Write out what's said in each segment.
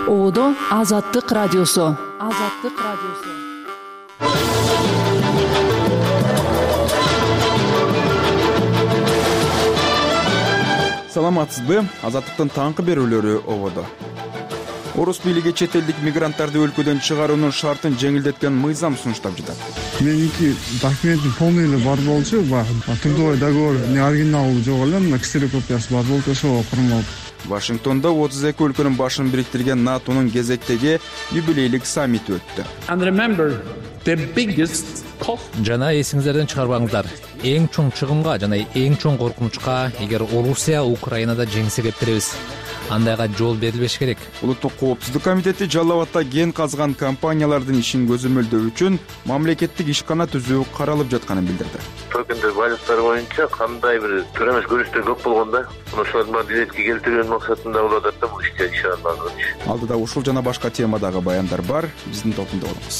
Оодо Азаттык радиосу. Азаттык радиосу. Саламатсызбы? Азаттыктын таңкы берүүлөрү ободо. Орус бийлиги чет элдик мигранттарды өлкөдөн чыгаруунун шартын жеңилдеткен мыйзам сунуштап жатат. Меники документтин полный эле бар болчу, трудовой договор оригиналу жок эле, мына ксерокопиясы бар болчу, ошого курмалып. Вашингтонда 32 өлкөнүн башын бириктирген НАТОнун кезектеги юбилейлик саммити өттү. Жана эсиңиздерден чыгарбаңыздар. Эң чоң чыгымга жана эң чоң коркунучка эгер Орусия Украинада жеңсе кептиребиз. Андайга жол берилбеш керек. Улуттук коопсуздук комитети Жалал Абадта ген казган компаниялардын ишин көзөмөлдөө үчүн мамлекеттик ишкана түзүү каралып жатканын билдирди. Токендер байлыктары боюнча кандай бир төрөмөш көрүнүштөр көп болгондо, ошолордун биретке келтирүү максатында болот да бул иште ишаналган. Алдыда ушул жана башка темадагы баяндар бар. Биздин топунда болуңуз.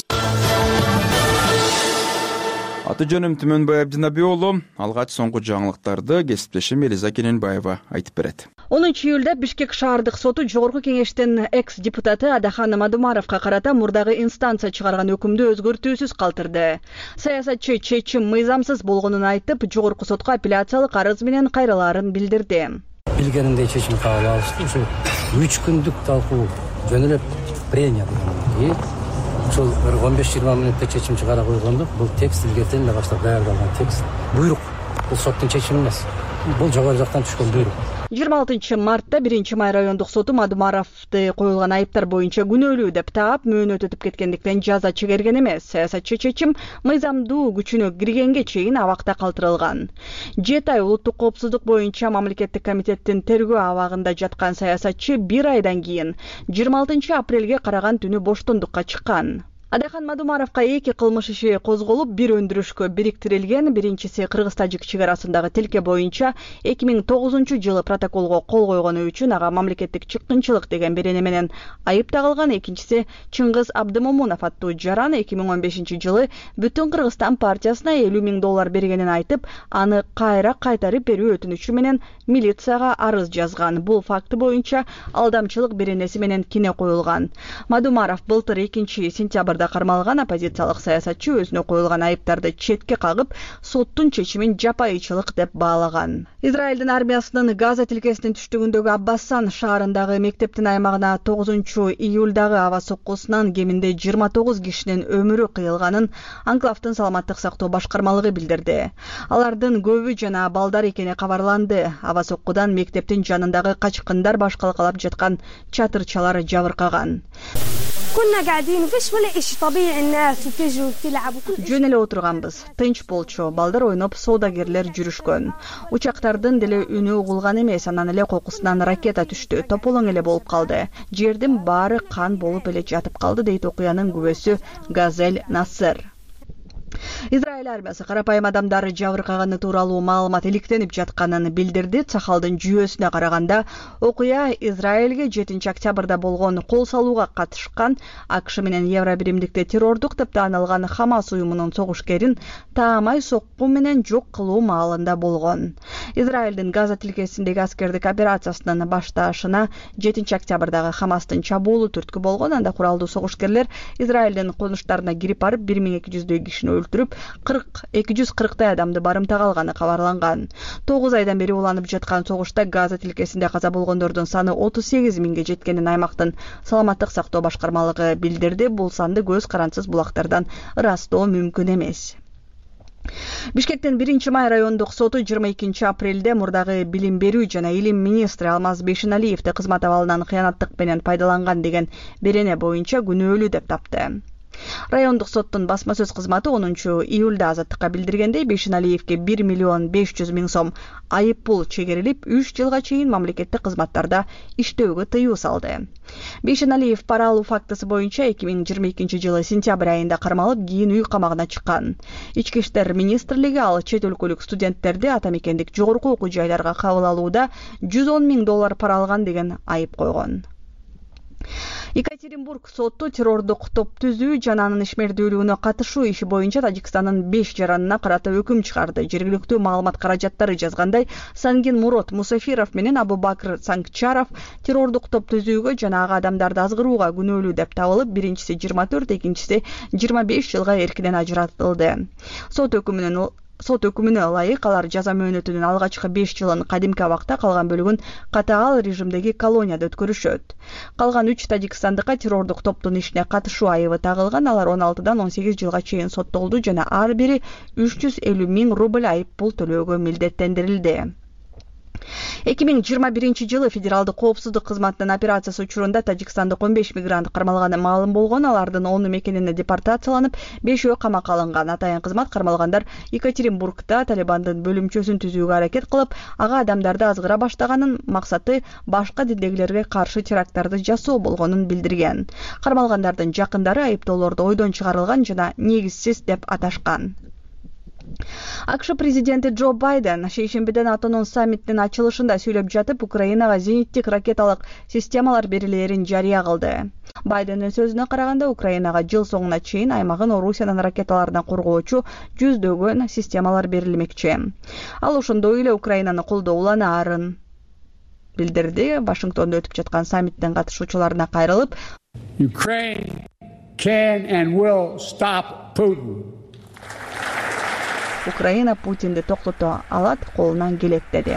Аты жөнүм Түмөнбай Абдинаби уулу. Алгач соңку жаңылыктарды кесиптешим Элиза Кененбаева айтып берет. 10 июлда Бишкек шаардык соту Жогорку кеңештин экс-депутаты Адахан Мадумаровго карата мурдагы инстанция чыгарган өкүмдү өзгөртүүсүз калтырды. Саясатчы чечим мыйзамсыз болгонун айтып, Жогорку сотко апелляциялык арыз менен кайрылаарын билдирди. Билгениндей чечим кабыл алышты. Ушу 3 күндүк талкуу жөн эле прения болгон. Ошол 15-20 мүнөттө чечим чыгара койгондук. Бул текст илгертен эле баштап даярдалган текст. Буйрук. Бул соттун чечими эмес. Бул жогору жактан түшкөн буйрук. 26 мартта 1 май райондук соту Мадумаровду коюлган айыптар боюнча күнөөлүү деп таап, мөөнөт өтүп кеткендиктен жаза чегерген эмес. Саясатчы чечим мыйзамдуу күчүнө киргенге чейин абакта калтырылган. 7 ай улуттук коопсуздук боюнча мамлекеттик комитеттин тергөө абагында жаткан саясатчы 1 айдан кийин 26 апрелге караган түнү боштондукка чыккан. Адахан Мадумаровго 2 кылмыш иши козголуп, бир өндүрүшкө бириктирилген. Биринчиси Кыргыз-Тажик чек арасындагы тилке боюнча 2009-жылы протоколго кол койгону үчүн ага мамлекеттик чыккынчылык деген берене менен айып тагылган. Экинчиси Чыңгыз Абдымомунов аттуу жаран 2015-жылы Бүтүн Кыргызстан партиясына $50,000 бергенин айтып, аны кайра кайтарып берүү өтүнүчү менен милицияга арыз жазган. Бул факты боюнча алдамчылык беренеси менен кине коюлган. Мадумаров былтыр 2-сентябрда кармалган. Оппозициялык саясатчы өзүнө коюлган айыптарды четке кагып, соттун чечимин жапайычылык деп баалаган. Израилдин армиясынын Газа тилкесинин түштүгүндөгү Аббасан шаарындагы мектептин аймагына 9 июлдагы аба соккусунан кеминде 29 кишинин өмүрү кыйылганын Анклавдын саламаттык сактоо башкармалыгы билдирди. Алардын көбү жана балдар экени кабарланды. Аба соккудан мектептин жанындагы качкындар башкалкалап жаткан чатырчалар жабыркаган. Жөн эле отурганбыз. Тынч болчу. Балдар ойноп, соодагерлер жүрүшкөн. Учактардын деле үнү угулган эмес, анан эле кокусунан ракета түштү. Тополоң эле болуп калды. Жердин баары кан болуп эле жатып калды, дейт окуянын күбөсү Газель Насыр. Израиль армиясы карапайым адамдары жабыркаганы тууралуу маалымат иликтенип жатканын билдирди. Цахалдын жүйөсүнө караганда, окуя Израилге 7 октябрда болгон кол салууга катышкан АКШ менен Евробиримдикте террордук деп таанылган Хамас уюмунун согушкерин таамай сокку менен жок кылуу маалында болгон. Израилдин Газа тилкесиндеги аскердик операциясынын башташына 7 октябрдагы Хамастын чабуулу түрткү болгон. Анда куралдуу согушкерлер Израилдин конуштарына кирип барып 1200 кишини өлтүрүп, 240 адамды барымтага алганы кабарланган. 9 айдан бери уланып жаткан согушта Газа тилкесинде каза болгондордун саны 38.000 жеткенин аймактын саламаттык сактоо башкармалыгы билдирди. Бул санды көз карансыз булактардан ырастоо мүмкүн эмес. Бишкектин 1 май райондук соту 22 апрелде мурдагы билим берүү жана илим министри Алмаз Бейшеналиевди кызмат абалынан кыянаттык менен пайдаланган деген берене боюнча күнөөлүү деп тапты. Райондук соттун басма сөз кызматы 10 июлда Азаттыкка билдиргендей, Бейшеналиевге 1,5 миллион сом айып пул чегерилип, 3 жылга чейин мамлекеттик кызматтарда иштөөгө тыюу салды. Бейшеналиев пара алуу фактысы боюнча 2022-жылы сентябрь айында кармалып, кийин үй камагына чыккан. Ички иштер министрлиги ал чет өлкөлүк студенттерди атамекендик жогорку окуу жайларга кабыл алууда $110,000 пара алган деген айып койгон. Екатеринбург соту террордук топ түзүү жана анын ишмердүүлүгүнө катышуу иши боюнча Тажикстандын 5 жаранына карата өкүм чыгарды. Жергиликтүү маалымат каражаттары жазгандай, Сангин Мурод Мусафиров менен Абу-Бакр Сангчаров террордук топ түзүүгө жана ага адамдарды азгырууга күнөөлүү деп табылып, биринчиси 24, экинчиси 25 жылга эркинен ажыратылды. Сот өкүмүнө ылайык алар жаза мөөнөтүнүн алгачкы 5 жылын кадимки абакта, калган бөлүгүн катаал режимдеги колонияда өткөрүшөт. Калган 3 тажикстандыкка террордук топтун ишине катышуу айыбы тагылган. Алар 16дан 18 жылга чейин соттолду жана ар бири 350 000 рубль айып пул төлөөгө милдеттендирилди. 2021 жылы Федералдык коопсуздук кызматынын операциясы учурунда Тажикстандык 15 мигрант кармалганы маалым болгон. Алардын 10 мекенине депортацияланып, 5-өө камакка алынган. Атайын кызмат кармалгандар Екатеринбургда Талибандын бөлүмчөсүн түзүүгө аракет кылып, ага адамдарды азгыра баштаганын, максаты башка диндегилерге каршы теракттарды жасоо болгонун билдирген. Кармалгандардын жакындары айыптоолорду ойдон чыгарылган жана негизсиз деп аташкан. АКШ президенти Джо Байден шейшембиден атонун саммиттин ачылышында сүйлөп жатып, Украинага зениттик ракеталык системалар берилерин жарыя кылды. Байдендин сөзүнө караганда, Украинага жыл соңуна чейин аймагын Орусиянын ракеталарынан коргоочу жүздөгөн системалар берилмекчи. Ал ошондой эле Украинаны колдоо уланаарын билдирди. Вашингтондо өтүп жаткан саммиттин катышуучуларына кайрылып, Ukraine can and will stop Putin. Украина Путинди токтото алат, колунан келет деди.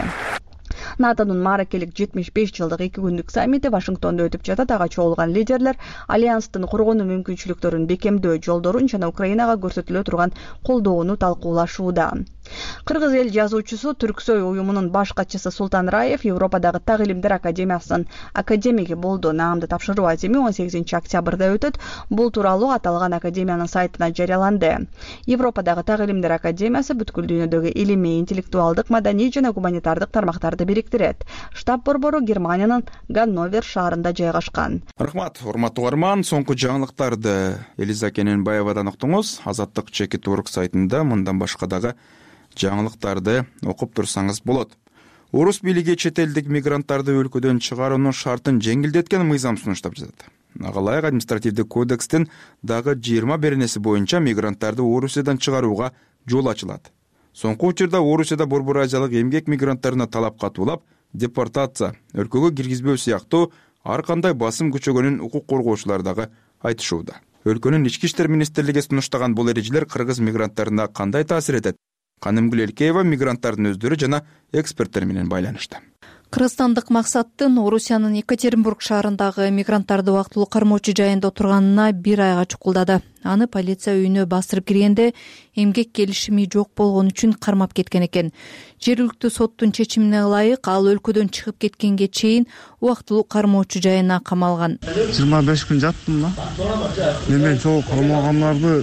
НАТОнун мааракелик 75 жылдык 2 күндүк саммити Вашингтондо өтүп жатат. Ага чогулган лидерлер альянстын коргонуу мүмкүнчүлүктөрүн бекемдөө жолдорун жана Украинага көрсөтүлө турган колдоону талкуулашууда. Кыргыз эл жазуучусу, Түрксой уюмунун баш катчысы Султан Раев Европадагы Так илимдер академиясынын академиги болду. Наамды тапшыруу азими 18 октябрда өтөт. Бул тууралуу аталган академиянын сайтына жарыяланды. Европадагы Так илимдер академиясы бүткүл дүйнөдөгү илимий, интеллектуалдык, маданий жана гуманитардык тармактарды бириктирет. Штаб борбору Германиянын Ганновер шаарында жайгашкан. Рахмат, урматтуу угарман. Соңку жаңылыктарды Элиза Кененбаевадан уктуңуз. Азаттык Чекит.орг сайтында мындан башка дагы жаңылыктарды окуп турсаңыз болот. Орус бийлиги чет элдик мигранттарды өлкөдөн чыгаруунун шартын жеңилдеткен мыйзам сунуштап жатат. Ага ылайык административдик кодекстин дагы 20 беренеси боюнча мигранттарды Орусиядан чыгарууга жол ачылат. Соңку учурда Орусияда Борбор Азиялык эмгек мигранттарына талап катуулап, депортация, өлкөгө киргизбөө сыяктуу ар кандай басым күчөгөнүн укук коргоочулар дагы айтышууда. Өлкөнүн ички иштер министрлиги сунуштаган бул эрежелер кыргыз мигранттарына кандай таасир этет? Канымгүл Элкеева мигранттардын өздөрү жана эксперттер менен байланышты. Кыргызстандык максаттын Орусиянын Екатеринбург шаарындагы мигранттарды убактылуу кармоочу жайында отурганына 1 айга чукулдады. Аны полиция үйүнө бастырып киргенде эмгек келишими жок болгон үчүн кармап кеткен экен. Жергиликтүү соттун чечимине ылайык ал өлкөдөн чыгып кеткенге чейин убактылуу кармоочу жайына камалган. 25 күн жаттым да. Мен чогуу кармалгандарды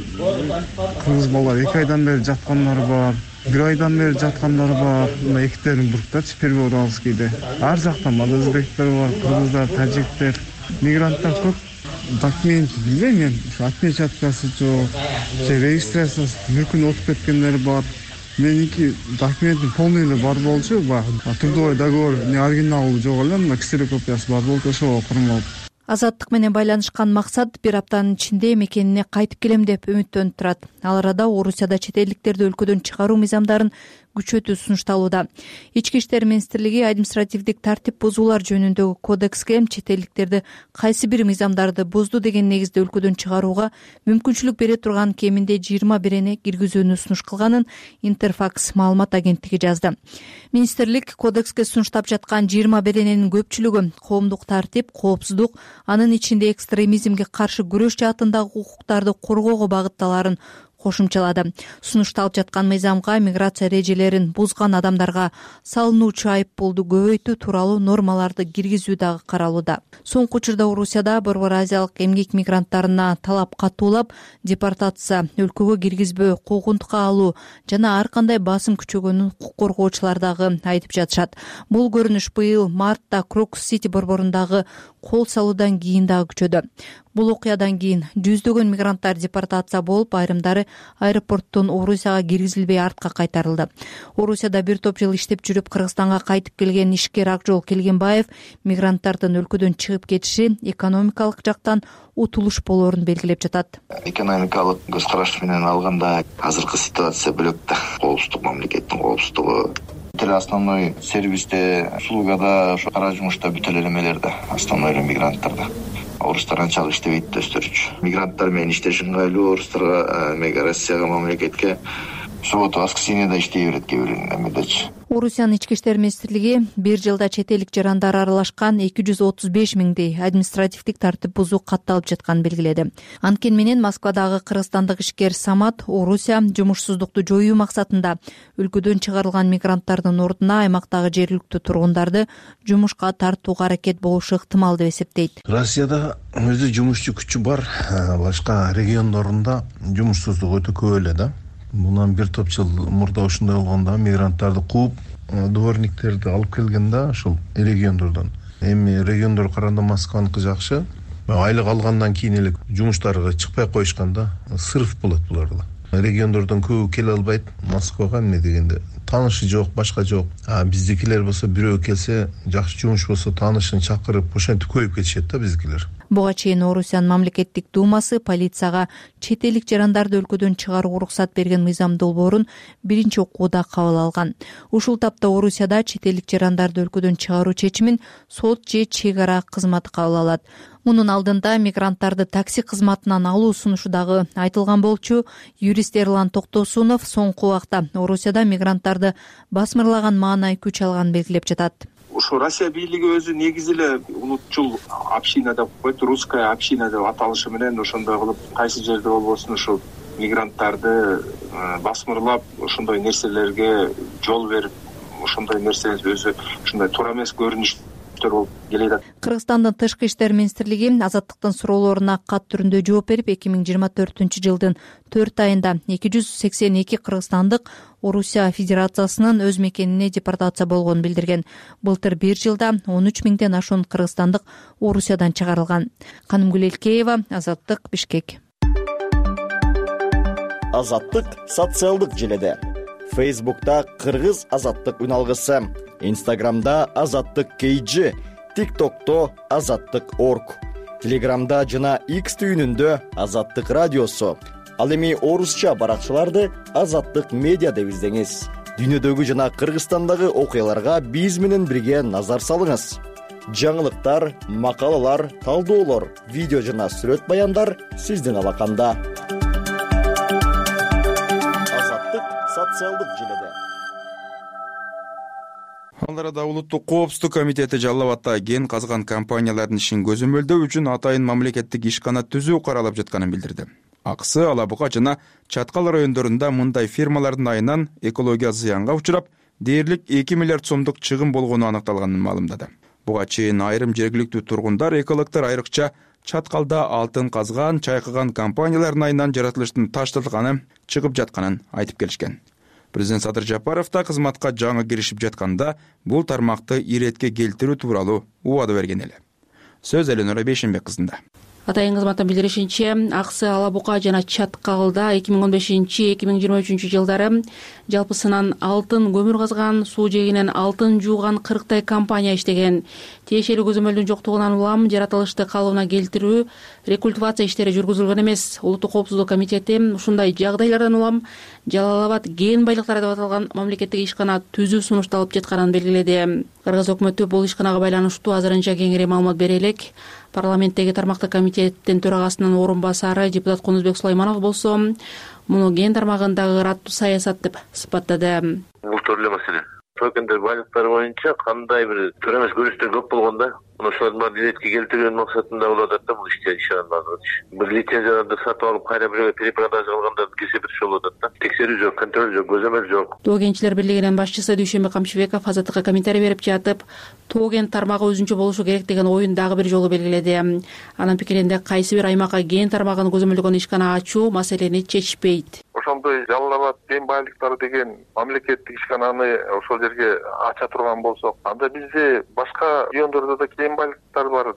кыргыз балдар 2 айдан бери жаткандары бар. 1 айдан бери жаткандары бар. Екатеринбургда Переводовскийде. Ар жактан өзбектер бар, кыргыздар, тажиктер, мигранттар көп. Документ билбейм мен, отпечаткасы жок, регистрациясы мүмкүн отуп кеткендер бар. Меники документин полный эле бар болчу, трудовой договор оригиналу жок эле, ксерокопиясы бар болчу, ошого кармалып. Азаттык менен байланышкан максат 1 аптанын ичинде мекенине кайтып келем деп үмүттөнүп турат. Ал арада Орусияда чет элдиктерди өлкөдөн чыгаруу мыйзамдарын күчөтүү сунушталууда. Ички иштер министрлиги административдик тартип бузуулар жөнүндөгү кодекске чет элдиктерди кайсы бир мыйзамдарды бузду деген негизде өлкөдөн чыгарууга мүмкүнчүлүк бере турган кеминде 20 берене киргизүүнү сунуш кылганын Интерфакс маалымат агенттиги жазды. Министрлик кодекске сунуштап жаткан 20 берененин көпчүлүгү коомдук тартип, коопсуздук, анын ичинде экстремизмге каршы күрөш жаатындагы укуктарды коргоого багытталарын кошумчалады. Сунушталып жаткан мыйзамга миграция эрежелерин бузган адамдарга салынуучу айып пулду көбөйтүү тууралуу нормаларды киргизүү дагы каралууда. Соңку учурда Орусияда Борбор Азиялык эмгек мигранттарына талап катуулап, депортация, өлкөгө киргизбөө, куугунтукка алуу жана ар кандай басым күчөгөнүн укук коргоочулар дагы айтып жатышат. Бул көрүнүш быйыл мартта Крокус Сити борборундагы кол салуудан кийин дагы күчөдү. Бул окуядан кийин жүздөгөн мигранттар депортация болуп, айрымдары аэропорттон Орусияга киргизилбей артка кайтарылды. Орусияда бир топ жыл иштеп жүрүп Кыргызстанга кайтып келген ишкер Акжол Келгенбаев мигранттардын өлкөдөн чыгып кетиши экономикалык жактан утулуш болоорун белгилеп жатат. Экономикалык көз караш менен алганда азыркы ситуация бөлөк да. Коопсуздук, мамлекеттин коопсуздугу, основной сервисте, услугада, кара жумушта бүт эле эмелер да, основной мигранттарда. Орустар анчалык иштебейт өстөрүчү. Мигранттар менен иштеш ыңгайлуу, орустарга, Россияга, мамлекетке суббота, воскресеньеде иштей берет кээ бир эмедечи. Орусиянын ички иштер министрлиги бир жылда чет элдик жарандар аралашкан 235 миңдей административдик тартип бузуу катталып жатканын белгиледи. Анткени менен Москвадагы кыргызстандык ишкер Самат Орусия жумушсуздукту жоюу максатында өлкөдөн чыгарылган мигранттардын ордуна аймактагы жергиликтүү тургундарды жумушка тартууга аракет болушу ыктымал деп эсептейт. Россияда өзү жумушчу күчү бар, башка региондорунда жумушсуздук өтө көп эле да. Bundan bir top yıl murda ушундай болгондо мигранттарды кууп, дворниктерди алып келген да, ушул региондордон. Эми региондор караганда Москваныкы жакшы. Айлык алгандан кийин эле жумуштарга чыкпай коюшкан да, сырыф болот буларда. Региондордон көбү келе албайт Москвага, эмне дегенде таанышы жок, башка жок. Биздикилер болсо бирөө келсе, жакшы жумуш болсо таанышын чакырып, ошентип көйүп кетишет да биздикилер. Буга чейин Орусиянын мамлекеттик думасы полицияга чет элдик жарандарды өлкөдөн чыгарууга уруксат берген мыйзам долбоорун биринчи окууда кабыл алган. Ушул тапта Орусияда чет элдик жарандарды өлкөдөн чыгаруу чечимин сот же чек ара кызматы кабыл алат. Мунун алдында мигранттарды такси кызматынан алуу сунушу дагы айтылган болчу. Юрист Эрлан Токтосунов соңку убакта Орусияда мигранттарды басмырлаган маанай күч алганын белгилеп жатат. Ушу Россия бийлиги өзү негизи эле улутчул община деп коет, русская община деп аталышы менен ошондой кылып кайсы жерде болбосун ушул мигранттарды басмырлап, ошондой нерселерге жол берип, ошондой нерсе өзү ушундай туура эмес көрүнүштөр болуп келет. Кыргызстандын тышкы иштер министрлиги Азаттыктын суроолоруна кат түрүндө жооп берип, 2024-жылдын 4 айында 282 кыргызстандык Орусия Федерациясынын өз мекенине депортация болгонун билдирген. Былтыр бир жылда 13 миңден ашуун кыргызстандык Орусиядан чыгарылган. Канымгүл Элкеева, Азаттык, Бишкек. Азаттык социалдык желеде. Facebook'ta Кыргыз Азаттык үналгысы, Instagram'da Азаттык KG, TikTok'ta Азаттык.org, Telegram'da жана X түйүнүндө Азаттык радиосу. Ал эми орусча баракчаларды Азаттык медиа деп издеңиз. Дүйнөдөгү жана Кыргызстандагы окуяларга биз менен бирге назар салыңыз. Жаңылыктар, макалалар, талдоолор, видео жана сүрөт баяндар сиздин алаканда. Азаттык социалдык желеде. Ал арада Улуттук коопсуздук комитети Жалал Абадда кен казган компаниялардын ишин көзөмөлдөө үчүн атайын мамлекеттик ишкана түзүү каралып жатканын билдирди. Аксы Ала Буга жана Чаткал райондорунда мындай фирмалардын айынан экология зыянга учурап, дээрлик 2 миллиард сомдук чыгым болгону аныкталганын маалымдады. Буга чейин айрым жергиликтүү тургундар экологдор айрыкча Чаткалда алтын казган, чайкаган компаниялардын айынан жаратылыштын ташталганы чыгып жатканын айтып келишкен. Президент Садыр Жапаров да кызматка жаңы киришип жатканда бул тармакты иретке келтирүү тууралуу убада берген эле. Сөз Эленора Бейшенбек кызында. Атайын кызматтын билдиришинче, Аксы, Ала Буга жана Чаткалда 2015-2023 жылдары жалпысынан алтын көмүр казган, суу жээгинен алтын жууган 40 компания иштеген. Тиешелүү көзөмөлдүн жоктугунан улам жаратылышты калыбына келтирүү, рекультивация иштери жүргүзүлгөн эмес. Улуттук коопсуздук комитети ушундай жагдайлардан улам Жалал Абад кен байлыктары деп аталган мамлекеттик ишкана түзүү сунушталып жатканын белгиледи. Кыргыз өкмөтү бул ишканага байланыштуу азырынча кеңири маалымат бере элек. Парламенттеги тармактык комитеттин төрагасынын орун басары депутат Кунузбек Сулайманов болсо, муну кен тармагындагы ыраттуу саясат деп сыпаттады. Бул түрлүү маселе. Токендер байлыктары боюнча кандай бир туура эмес көрүнүштөр көп болгондо, ошолордун баарын иретке келтирүү максатында болуп атат да бул ишке ишенбаган. Бир лицензияларды сатып алып кайра бирөөгө перепродажа кылгандардын кесепети ошол болуп атат да. Текшерүү жок, контроль жок, көзөмөл жок. Тоо кенчилер бирлигинин башчысы Дүйшөнбек Камчыбеков Азаттыкка комментарий берип жатып, тоо кен тармагы өзүнчө болушу керек деген оюн дагы бир жолу белгиледи. Анын пикиринде кайсы бир аймакка кен тармагын көзөмөлдөгөн ишкана ачуу маселени чечпейт. Ошондой Жалал Абад кен байлыктары деген мамлекеттик ишкананы ошол жерге ача турган болсок, анда бизде башка райондордо да кен байлыктар бар да.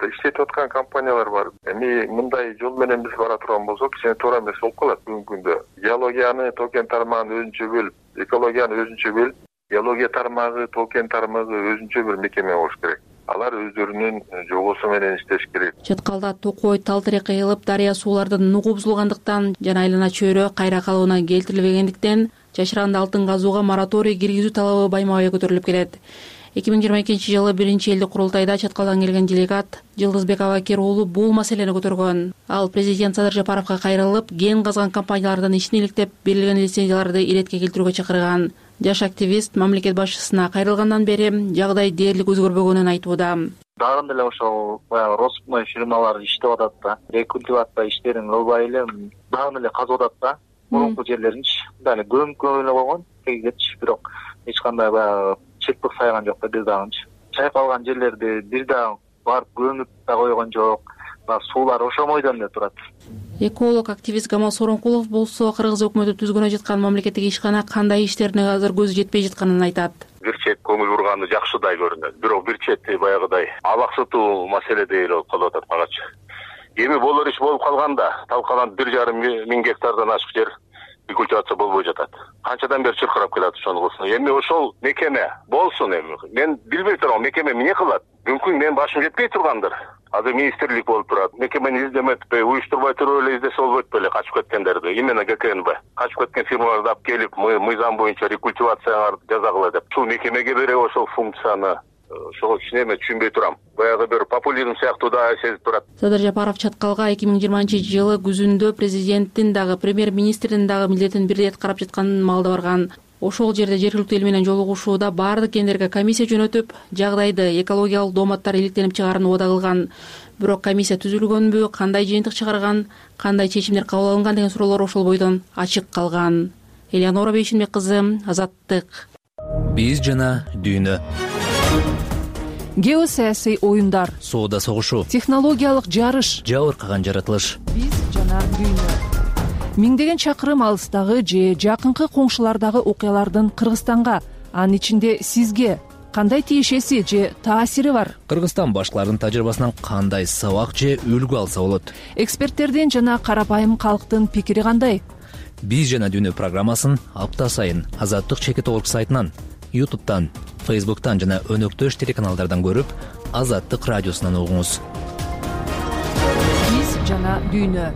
иштетип аткан компаниялар бар. Эми мындай жол менен биз бара турган болсок, кичине туура эмес болуп калат бүгүнкү күндө. Геологияны, тоо-кен тармагын өзүнчө бөлүп, экологияны өзүнчө бөлүп, геология тармагы, тоо-кен тармагы өзүнчө бир мекеме болуш керек. Алар өздөрүнүн жобосу менен иштеш керек. Чаткалда токой, тал-терек кыйылып, дарыя суулардын нугу бузулгандыктан жана айлана чөйрө кайра калыбына келтирилбегендиктен жашыранды алтын казууга мораторий киргизүү талабы байма-бай көтөрүлүп келет. 2022-жылы биринчи элдик курултайда Чаткалдан келген делегат Жылдызбек Абакер уулу бул маселени көтөргөн. Ал президент Садыр Жапаровго кайрылып, кен казган компаниялардан ишин иликтеп берилген лицензияларды иретке келтирүүгө чакырган. Жаш активист мамлекет башчысына кайрылгандан бери жагдай дээрлик өзгөрбөгөнүн айтууда. Дагы деле ошол баягы Роспной фирмалары иштеп атат да, рекультивация иштерин кылбай эле дагы эле казып атат да. Мурунку жерлеринчи дагы көмүп эле койгон, тегичи, бирок эч кандай баягы чекпик сайган жок да, бир дагынчы. Чайкалган жерлерди бир дагы барып көмүп да койгон жок. Суулар ошомойдон эле турат. Эколог активист Гамал Соронкулов болсо Кыргыз өкмөтү түзгөнө жаткан мамлекеттик ишкана кандай иштерине азыр көзү жетпей жатканын айтат. Бир чет көңүл бурганы жакшыдай көрүнөт. Бирок бир чети баягыдай абаксытуу маселедей болуп атат багачы. Эми болор иш болуп калганда, талкаланып 1,5 миң гектардан ашык жер рекультивация болбой жатат. Канчадан бери чыркырап келат ошону кылсын. Эми ошол мекеме болсун эми. Мен билбей турам, мекеме эмне кылат? Мүмкүн мен башым жетпей тургандыр. Азыр министрлик болуп турат. Мекемени издеметпей, уюштурбай туруп эле издесе болбойт беле качып кеткендерди. Именно ГКНБ. Качып кеткен фирмаларды алып келип, мыйзам боюнча рекультивацияңарды жазагыла деп. Ушул мекемеге бере ошол функцияны ошого кичине эме түшүнбөй турам. Баягы бир популизм сыяктуу да сезип турат. Садыр Жапаров Чаткалга 2020-жылы күзүндө президенттин дагы, премьер-министрдин дагы милдетин бирдей карап жаткан маалда барган. Ошол жерде жергиликтүү эл менен жолугушууда баардык кендерге комиссия жөнөтүп, жагдайды экологиялык дооматтар иликтенип чыгаарын убада кылган. Бирок комиссия түзүлгөнбү, кандай жыйынтык чыгарган, кандай чечимдер кабыл алынган деген суроолор ошол бойдон ачык калган. Элеонора Бейшенбек кызы, Азаттык. Биз жана дүйнө. Геосаясий оюндар, соода согушу, технологиялык жарыш, жабыркаган жаратылыш. Биз жана дүйнө. Миңдеген чакырым алыстагы же жакынкы коңшулардагы окуялардын Кыргызстанга, анын ичинде сизге кандай тиешеси же таасири бар? Кыргызстан башкалардын тажрыйбасынан кандай сабак же үлгү алса болот? Эксперттердин жана карапайым калктын пикири кандай? Биз жана дүйнө программасын апта сайын Азаттык чекит орг сайтынан, YouTube'дан, Facebook'tan жана өнөктөш телеканалдардан көрүп, Азаттык радиосунан угуңуз. Биз жана дүйнө.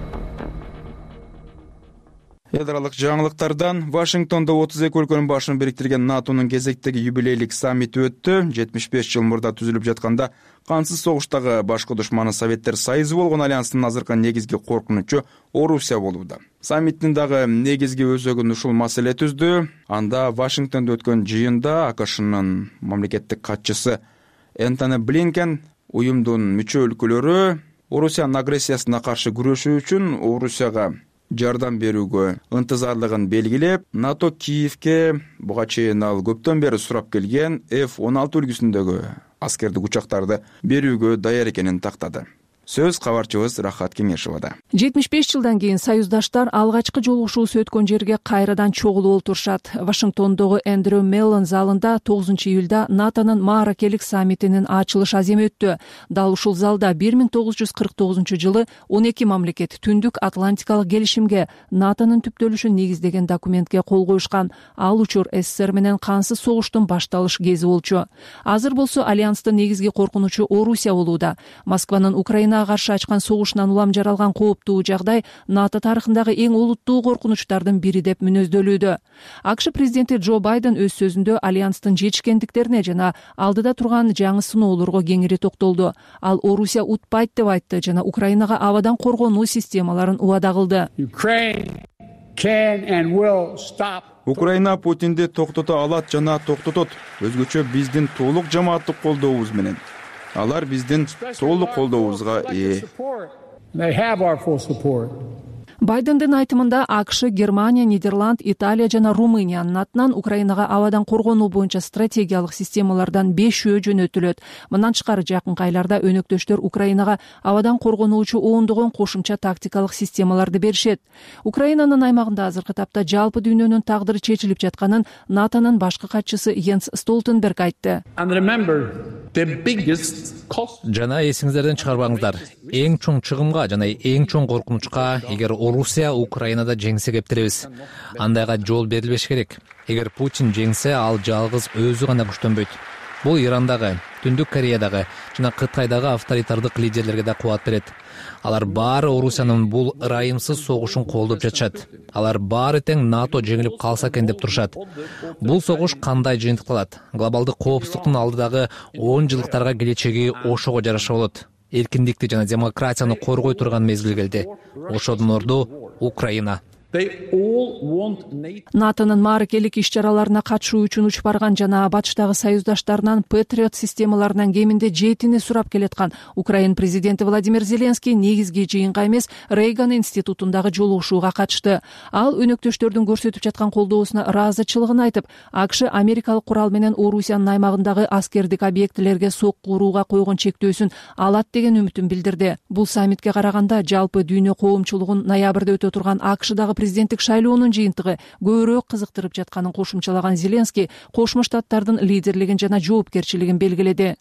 Эл аралык жаңылыктардан Вашингтондо 32 өлкөнүн башын бириктирген НАТОнун кезектеги юбилейлик саммити өттү. 75 жыл мурда түзүлүп жатканда кансыз согуштагы башкы душманы Советтер Союзу болгон альянстын азыркы негизги коркунучу Орусия болууда. Саммиттин дагы негизги өзөгүн ушул маселе түздү. Анда Вашингтондо өткөн жыйында АКШнын мамлекеттик катчысы Энтони Блинкен уюмдун мүчө өлкөлөрү Орусиянын агрессиясына каршы күрөшүү үчүн Орусияга жардам берүүгө ынтызарлыгын белгилеп, НАТО Киевке буга чейин ал көптөн бери сурап келген F-16 үлгүсүндөгү аскердик учактарды берүүгө даяр экенин тактады. Сөз кабарчыбыз Рахат Кеңешовада. 75 жылдан кийин союздаштар алгачкы жолугушуусу өткөн жерге кайрадан чогулуп отурушат. Вашингтондогу Эндрю Меллон залында 9-июлда НАТОнун мааракелик саммитинин ачылыш аземи өттү. Дал ушул залда 1949-жылы 12 мамлекет Түндүк Атлантикалык келишимге НАТОнун түптөлүшүн негиздеген документке кол коюшкан. Ал учур СССР менен кансыз согуштун башталыш кези болчу. Азыр болсо альянстын негизги коркунучу Орусия болууда. Москванын Украинага каршы ачкан согушунан улам жаралган кооптуу жагдай НАТО тарыхындагы эң олуттуу коркунучтардын бири деп мүнөздөлүүдө. АКШ президенти Джо Байден өз сөзүндө альянстын жетишкендиктерине жана алдыда турган жаңы сыноолорго кеңири токтолду. Ал Орусия утпайт деп айтты жана Украинага абадан коргонуу системаларын убада кылды. Украина Путинди токтото алат жана токтотот. Өзгөчө биздин толук жамааттык колдообуз менен. Алар биздин толук колдообузга ээ. Байдендин айтымында АКШ, Германия, Нидерланд, Италия жана Румыниянын атынан Украинага абадан коргонуу боюнча стратегиялык системалардан 5 жөнөтүлөт. Мындан тышкары жакынкы айларда өнөктөштөр Украинага абадан коргонуучу ондогон кошумча тактикалык системаларды беришет. Украинанын аймагында азыркы тапта жалпы дүйнөнүн тагдыры чечилип жатканын НАТОнун башкы катчысы Йенс Столтенберг айтты. жана эсиңиздерден чыгарбаңыздар, эң чоң чыгымга жана эң чоң коркунучка эгер Орусия Украинада жеңсе кептиребиз. Андайга жол берилбеш керек. Эгер Путин жеңсе, ал жалгыз өзү гана күчтөнбөйт. Бул Ирандагы, Түндүк Кореядагы жана Кытайдагы авторитардык лидерлерге да кубат берет. Алар баары Орусиянын бул ырайымсыз согушун колдоп жатышат. Алар баары тең НАТО жеңилип калса экен деп турушат. Бул согуш кандай жыйынтык кылат? Глобалдык коопсуздуктун алдыдагы 10 жылдыктарга келечеги ошого жараша болот. Эркиндикти жана демократияны коргой турган мезгил келди. Ошодун орду Украина. НАТОнун мааракелик иш-чараларына катышуу үчүн учуп барган жана батыштагы союздаштарынан Патриот системаларынан кеминде 7-ни сурап келаткан Украин президенти Владимир Зеленский негизги жыйынга эмес, Рейган институтундагы жолугушууга катышты. Ал өнөктөштөрдүн көрсөтүп жаткан колдоосуна ыраазычылыгын айтып, АКШ америкалык курал менен Орусиянын аймагындагы аскердик объектилерге сокку урууга койгон чектөөсүн алат деген үмүтүн билдирди. Бул саммитке караганда жалпы дүйнө коомчулугун ноябрда өтө турган АКШдагы президенттик шайлоонун жыйынтыгы көбүрөөк кызыктырып жатканын кошумчалаган Зеленский Кошмо Штаттардын лидерлигин жана жоопкерчилигин белгиледи.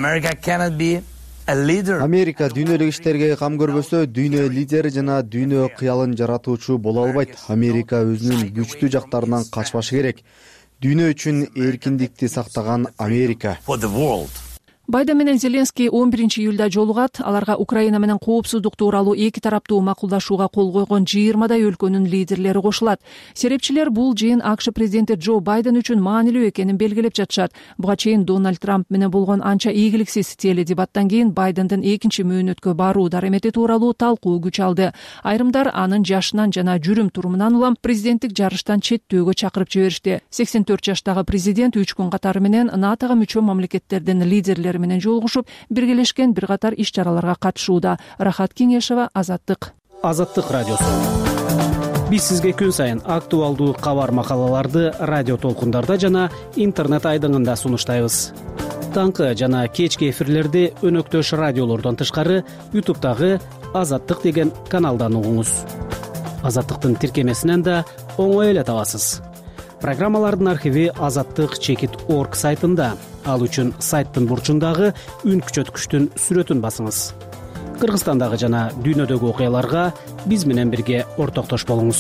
Америка дүйнөлүк иштерге кам көрбөсө, дүйнө лидери жана дүйнө кыялын жаратуучу боло албайт. Америка өзүнүн күчтүү жактарынан качпашы керек. Дүйнө үчүн эркиндикти сактаган Америка. Байден менен Зеленский 11-июлда жолугат. Аларга Украина менен коопсуздук тууралуу эки тараптуу макулдашууга кол койгон 20дай өлкөнүн лидерлери кошулат. Серепчилер бул жыйын АКШ президенти Джо Байден үчүн маанилүү экенин белгилеп жатышат. Буга чейин Дональд Трамп менен болгон анча ийгиликсиз теледебаттан кийин Байдендин экинчи мөөнөткө баруу даремети тууралуу талкуу күч алды. Айрымдар анын жашынан жана жүрүм-турумунан улам президенттик жарыштан четтөөгө чакырып жиберишти. 84 жаштагы президент 3 күн катары менен НАТОга мүчө мамлекеттердин лидерлери менен жолугушуп, биргелешкен бир катар иш-чараларга катышууда. Рахат Кеңешева, Азаттык. Азаттык радиосу. Биз сизге күн сайын актуалдуу кабар макалаларды радио толкундарда жана интернет айдыңында сунуштайбыз. Таңкы жана кечки эфирлерди өнөктөш радиолордон тышкары YouTube'дагы Азаттык деген каналдан угуңуз. Азаттыктын тиркемесинен да оңой эле табасыз. Программалардын архиви azattik.org сайтында. Ал үчүн сайттын бурчундагы үн күчөткүчтүн сүрөтүн басыңыз. Кыргызстандагы жана дүйнөдөгү окуяларга биз менен бирге ортоктош болуңуз.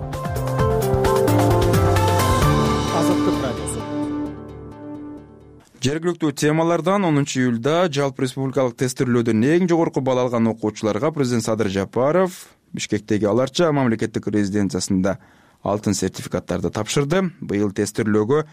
Азаттык радиосу. Жергиликтүү темалардан 10-июлда жалпы республикалык тестирлөөдөн эң жогорку балл алган окуучуларга президент Садыр Жапаров Бишкектеги аларча мамлекеттик резиденциясында алтын сертификаттарды тапшырды. Быйыл тестирлөөгө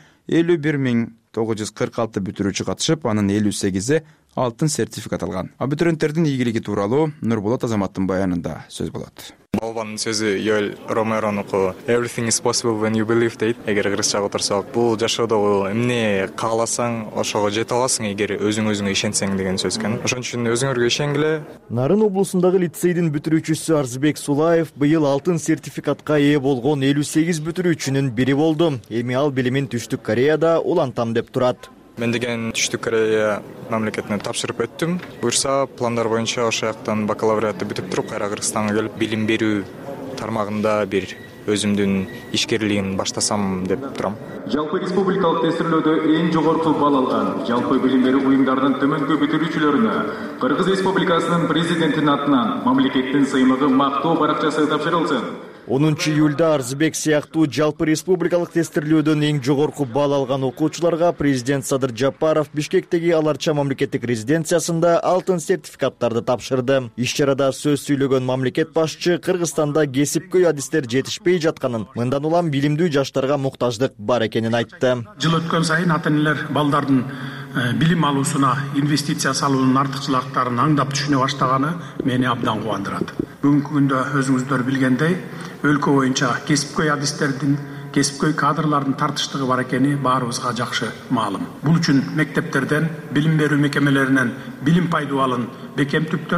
51.946 бүтүрүүчү катышып, анын 58-и алтын сертификат алган. Абитуриенттердин ийгилиги тууралуу Нурболот Азаматтын баянында сөз болот. Балбанын сөзү Йоэл Ромеронуку "Everything is possible when you believe" дейт. Эгер кыргызчага отурсак, бул жашоодогу эмне кааласаң, ошого жете аласың эгер өзүңө ишенсең деген сөз экен. Ошон үчүн өзүңөргө ишенгиле. Нарын облусундагы лицейдин бүтүрүүчүсү Арзыбек Сулаев быйыл алтын сертификатка ээ болгон 58 бүтүрүүчүнүн бири болду. Эми ал билимин Түштүк Кореяда улантам деп турат. Мен деген Түштүк Корея мамлекетине тапшырып өттүм. Буюрса, пландар боюнча ошол жактан бакалавриатты бүтүп туруп, кайра Кыргызстанга келип билим берүү тармагында бир өзүмдүн ишкерлигин баштасам деп турам. Жалпы республикалык тестирлөөдө эң жогорку балл алган жалпы билим берүү уюмдарынын төмөнкү бүтүрүүчүлөрүнө Кыргыз Республикасынын президентинин атынан мамлекеттин сыймыгы мактоо баракчасы тапшырылсын. 10-июлда Арзыбек сыяктуу жалпы республикалык тестирлөөдөн эң жогорку балл алган окуучуларга президент Садыр Жапаров Бишкектеги аларча мамлекеттик резиденциясында алтын сертификаттарды тапшырды. Иш-чарада сөз сүйлөгөн мамлекет башчы Кыргызстанда кесипкөй адистер жетишпей жатканын, мындан улам билимдүү жаштарга муктаждык бар экенин айтты. Жыл өткөн сайын ата-энелер балдардын билим алуусуна инвестиция салуунун артыкчылыктарын аңдап түшүнө баштаганы мени абдан кубандырат. Бүгүнкү күндө өзүңүздөр билгендей, өлкө боюнча кесипкөй адистердин, кесипкөй кадрлардын тартыштыгы бар экени баарыбызга жакшы маалым. Бул үчүн мектептерден, билим берүү мекемелеринен билим пайдубалын бекем түптөп,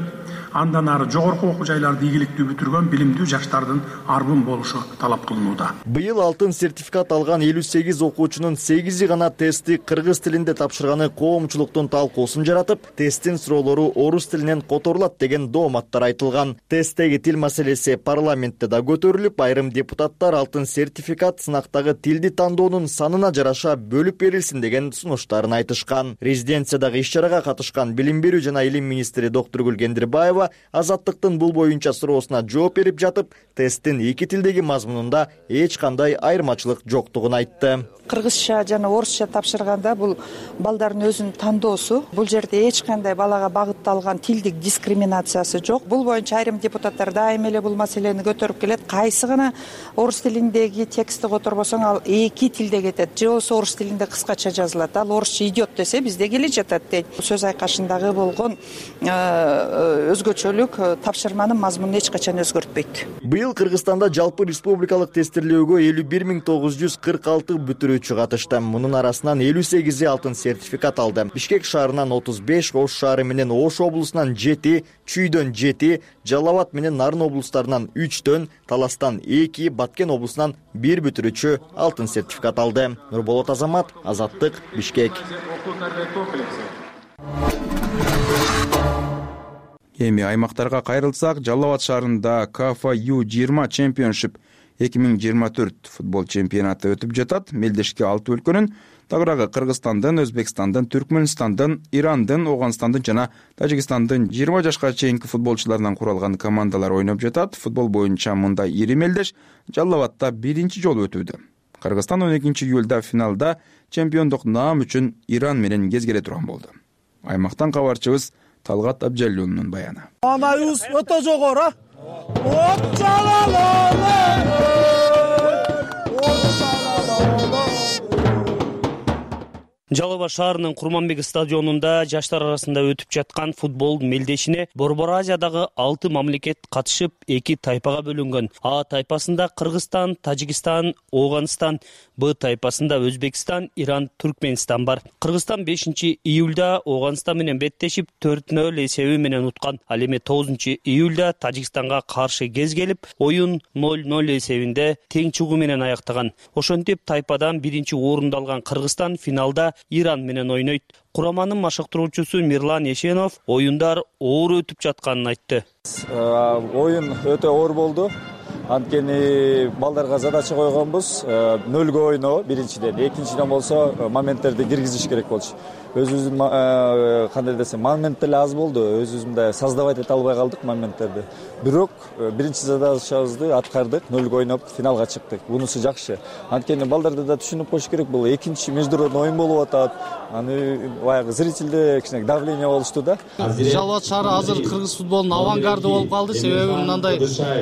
андан ары жогорку окуу жайларды ийгиликтүү бүтүргөн билимдүү жаштардын арбын болушу талап кылынууда. Быйыл алтын сертификат алган 58 окуучунун 8 гана тестти кыргыз тилинде тапшырганы коомчулуктун талкуусун жаратып, тесттин суроолору орус тилинен которулат деген дооматтар айтылган. Тесттеги тил маселеси парламентте да көтөрүлүп, айрым депутаттар алтын сертификат сынактагы тилди тандоонун санына жараша бөлүп берилсин деген сунуштарын айтышкан. Резиденциядагы иш-чарага катышкан билим берүү жана илим министри доктор Гүлгендирбаева Азаттыктын бул боюнча суроосуна жооп берип жатып, тесттин эки тилдеги мазмунунда эч кандай айырмачылык жоктугун айтты. Кыргызча жана орусча тапшырганда бул балдардын өзүнүн тандоосу. Бул жерде эч кандай балага багытталган тилдик дискриминациясы жок. Бул боюнча айрым депутаттар дайым эле бул маселени көтөрүп келет. Кайсы гана орус тилиндеги текстти которбосоң, ал эки тилде кетет. Же болбосо орус тилинде кыскача жазылат. Ал орусча идет десе, бизде келе жатат дейт. Сөз айкашындагы болгон өзгөчөлүк тапшырманын мазмунун эч качан өзгөртпөйт. Быйыл Кыргызстанда жалпы республикалык тестирлөөгө 51946 бүтүрүүчү катышты. Мунун арасынан 58 алтын сертификат алды. Бишкек шаарынан 35, Ош шаары менен Ош облусунан 7, Чүйдөн 7, Жалал Абад менен Нарын облустарынан 3төн, Таластан 2, Баткен облусунан 1 бүтүрүүчү алтын сертификат алды. Нурболот Азамат, Азаттык, Бишкек. Эми аймактарга кайрылсак, Жалал Абад шаарында КФ U20 Championship 2024 футбол чемпионаты өтүп жатат. Мелдешке 6 өлкөнүн, тагыраагы Кыргызстандын, Өзбекстандын, Түркмөнстандын, Ирандын, Оганстандын жана Тажикстандын 20 жашка чейинки футболчуларынан куралган командалар ойноп жатат. Футбол боюнча мындай ири мелдеш Жалал Абадта биринчи жолу өтүүдө. Кыргызстан 12 июлда финалда чемпиондук наам үчүн Иран менен кезгере турган болду. Аймактан кабарчыбыз Талгат Абжалуулунун баяны. Анайыбыз өтө жогору. Жалал Абад шаарынын Курманбек стадионунда жаштар арасында өтүп жаткан футбол мелдешине Борбор Азиядагы 6 мамлекет катышып, 2 тайпага бөлүнгөн. А тайпасында Кыргызстан, Тажикстан, Оганстан, Б тайпасында Өзбекстан, Иран, Түркмөнстан бар. Кыргызстан 5 июлда Оганстан менен беттешип 4-0 эсеби менен уткан. Ал эми 9 июлда Тажикстанга каршы кез келип, оюн 0-0 эсебинде тең чыгуу менен аяктаган. Ошентип тайпадан биринчи орунду алган Кыргызстан финалда Иран менен ойнойт. Кураманын машыктыруучусу Мирлан Ешенов оюндар оор өтүп жатканын айтты. Оюн өтө оор болду. Анткени балдарга задача койгонбуз 0-гө ойноо биринчиден, экинчиден болсо моменттерди киргизиш керек болчу. Өзүбүздүн кандай десем, моменттер аз болду. Өзүбүздүн создавать эте албай калдык моменттерди. Бирок биринчи задачабызды аткардык, 0-гө ойноп финалга чыктык. Бунусу жакшы. Анткени балдарды да түшүнүп коюш керек, бул экинчи международный оюн болуп атат. Аны баягы зрителде кичине давление болушту да. Жалал Абад шаары азыр кыргыз футболунун авангарды болуп калды. Себеби мындай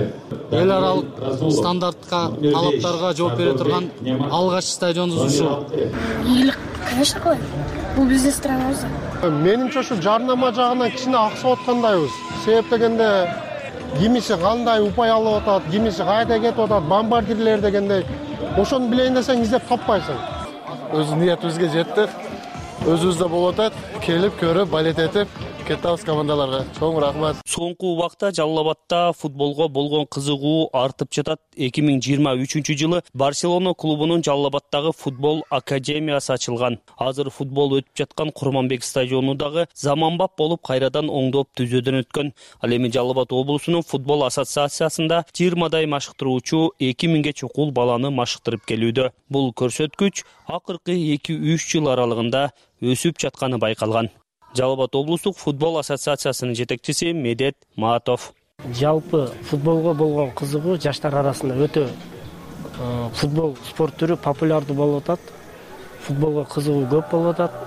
эл аралык стандартка, талаптарга жооп бере турган алгачкы стадионубуз ушул. Ийгилик, конечно, кылайт. Бул биздин странабыз. Менимче ушу жарнама жагынан кичине аксап аткандайбыз. Себеп дегенде кимиси кандай упай алып атат, кимиси кайда кетип атат, бомбардирлер дегендей. Ошону билейин десең издеп таппайсың. Өз ниетибизге жеттик. Өзүбүздө болуп атат, келип көрүп, балет этип кетебиз командаларга. Чоң рахмат. Соңку убакта Жалал Абадта футболго болгон кызыгуу артып жатат. 2023 жылы Барселона клубунун Жалал Абадтагы футбол академиясы ачылган. Азыр футбол өтүп жаткан Курманбек стадионундагы заманбап болуп кайрадан оңдоп түзөөдөн өткөн. Ал эми Жалал Абад облусунун футбол ассоциациясында 20дай машыктыруучу 2000ге чукул баланы машыктырып келүүдө. Бул көрсөткүч акыркы 2-3 жыл аралыгында өсүп жатканы байкалган. Жалал Абад облустук футбол ассоциациясынын жетекчиси Медет Маатов. Жалпы футболго болгон кызыгуу жаштар арасында өтө футбол спорт түрү популярдуу болуп атат. Футболго кызыгуу көп болуп атат.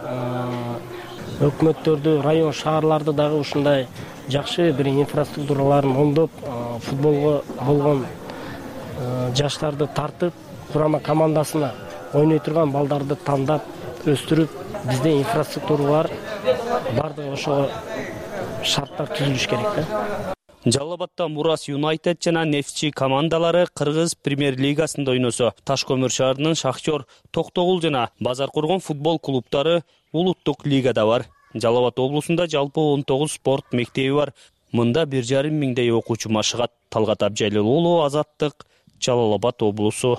Өкмөттөрдү, район шаарларды дагы ушундай жакшы бир инфраструктураларын оңдоп, футболго болгон жаштарды тартып, курама командасына ойной турган балдарды тандап, өстүрүп, бизде инфраструктура бар. Бардыгы ошого шарттар түзүлүш керек да. Жалал Абадта Мурас Юнайтед жана Нефтчи командалары Кыргыз премьер-лигасында ойносо, Ташкөмүр шаарынын Шахтер, Токтогул жана Базаркоргон футбол клубтары улуттук лигада бар. Жалал Абад облусунда жалпы 19 спорт мектеби бар. Мында 1,5 миңдей окуучу машыгат. Талгат Абжалил уулу, Азаттык, Жалал Абад облусу.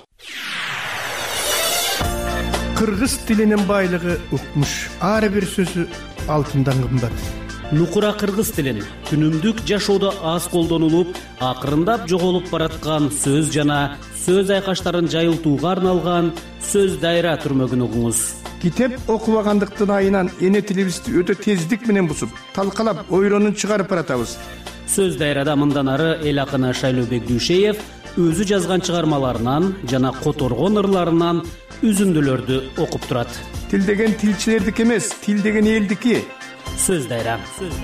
Кыргыз тилинин байлыгы укмуш. Ар бир сөзү алтындан кымбат. Нукура кыргыз тилин күнүмдүк жашоодо аз колдонулуп, акырындап жоголуп бараткан сөз жана сөз айкаштарын жайылтууга арналган сөз дайра түрмөгүн угуңуз. Китеп окубагандыктын айынан эне тилибизди өтө тездик менен бусуп, талкалап, ойронун чыгарып баратабыз. Сөз дайрада мындан ары эл акыны Шайлообек Дүйшеев өзү жазган чыгармаларынан жана которгон ырларынан үзүндүлөрдү окуп турат. Тил деген тилчилердики эмес, тил деген элдики. Сөз дайра.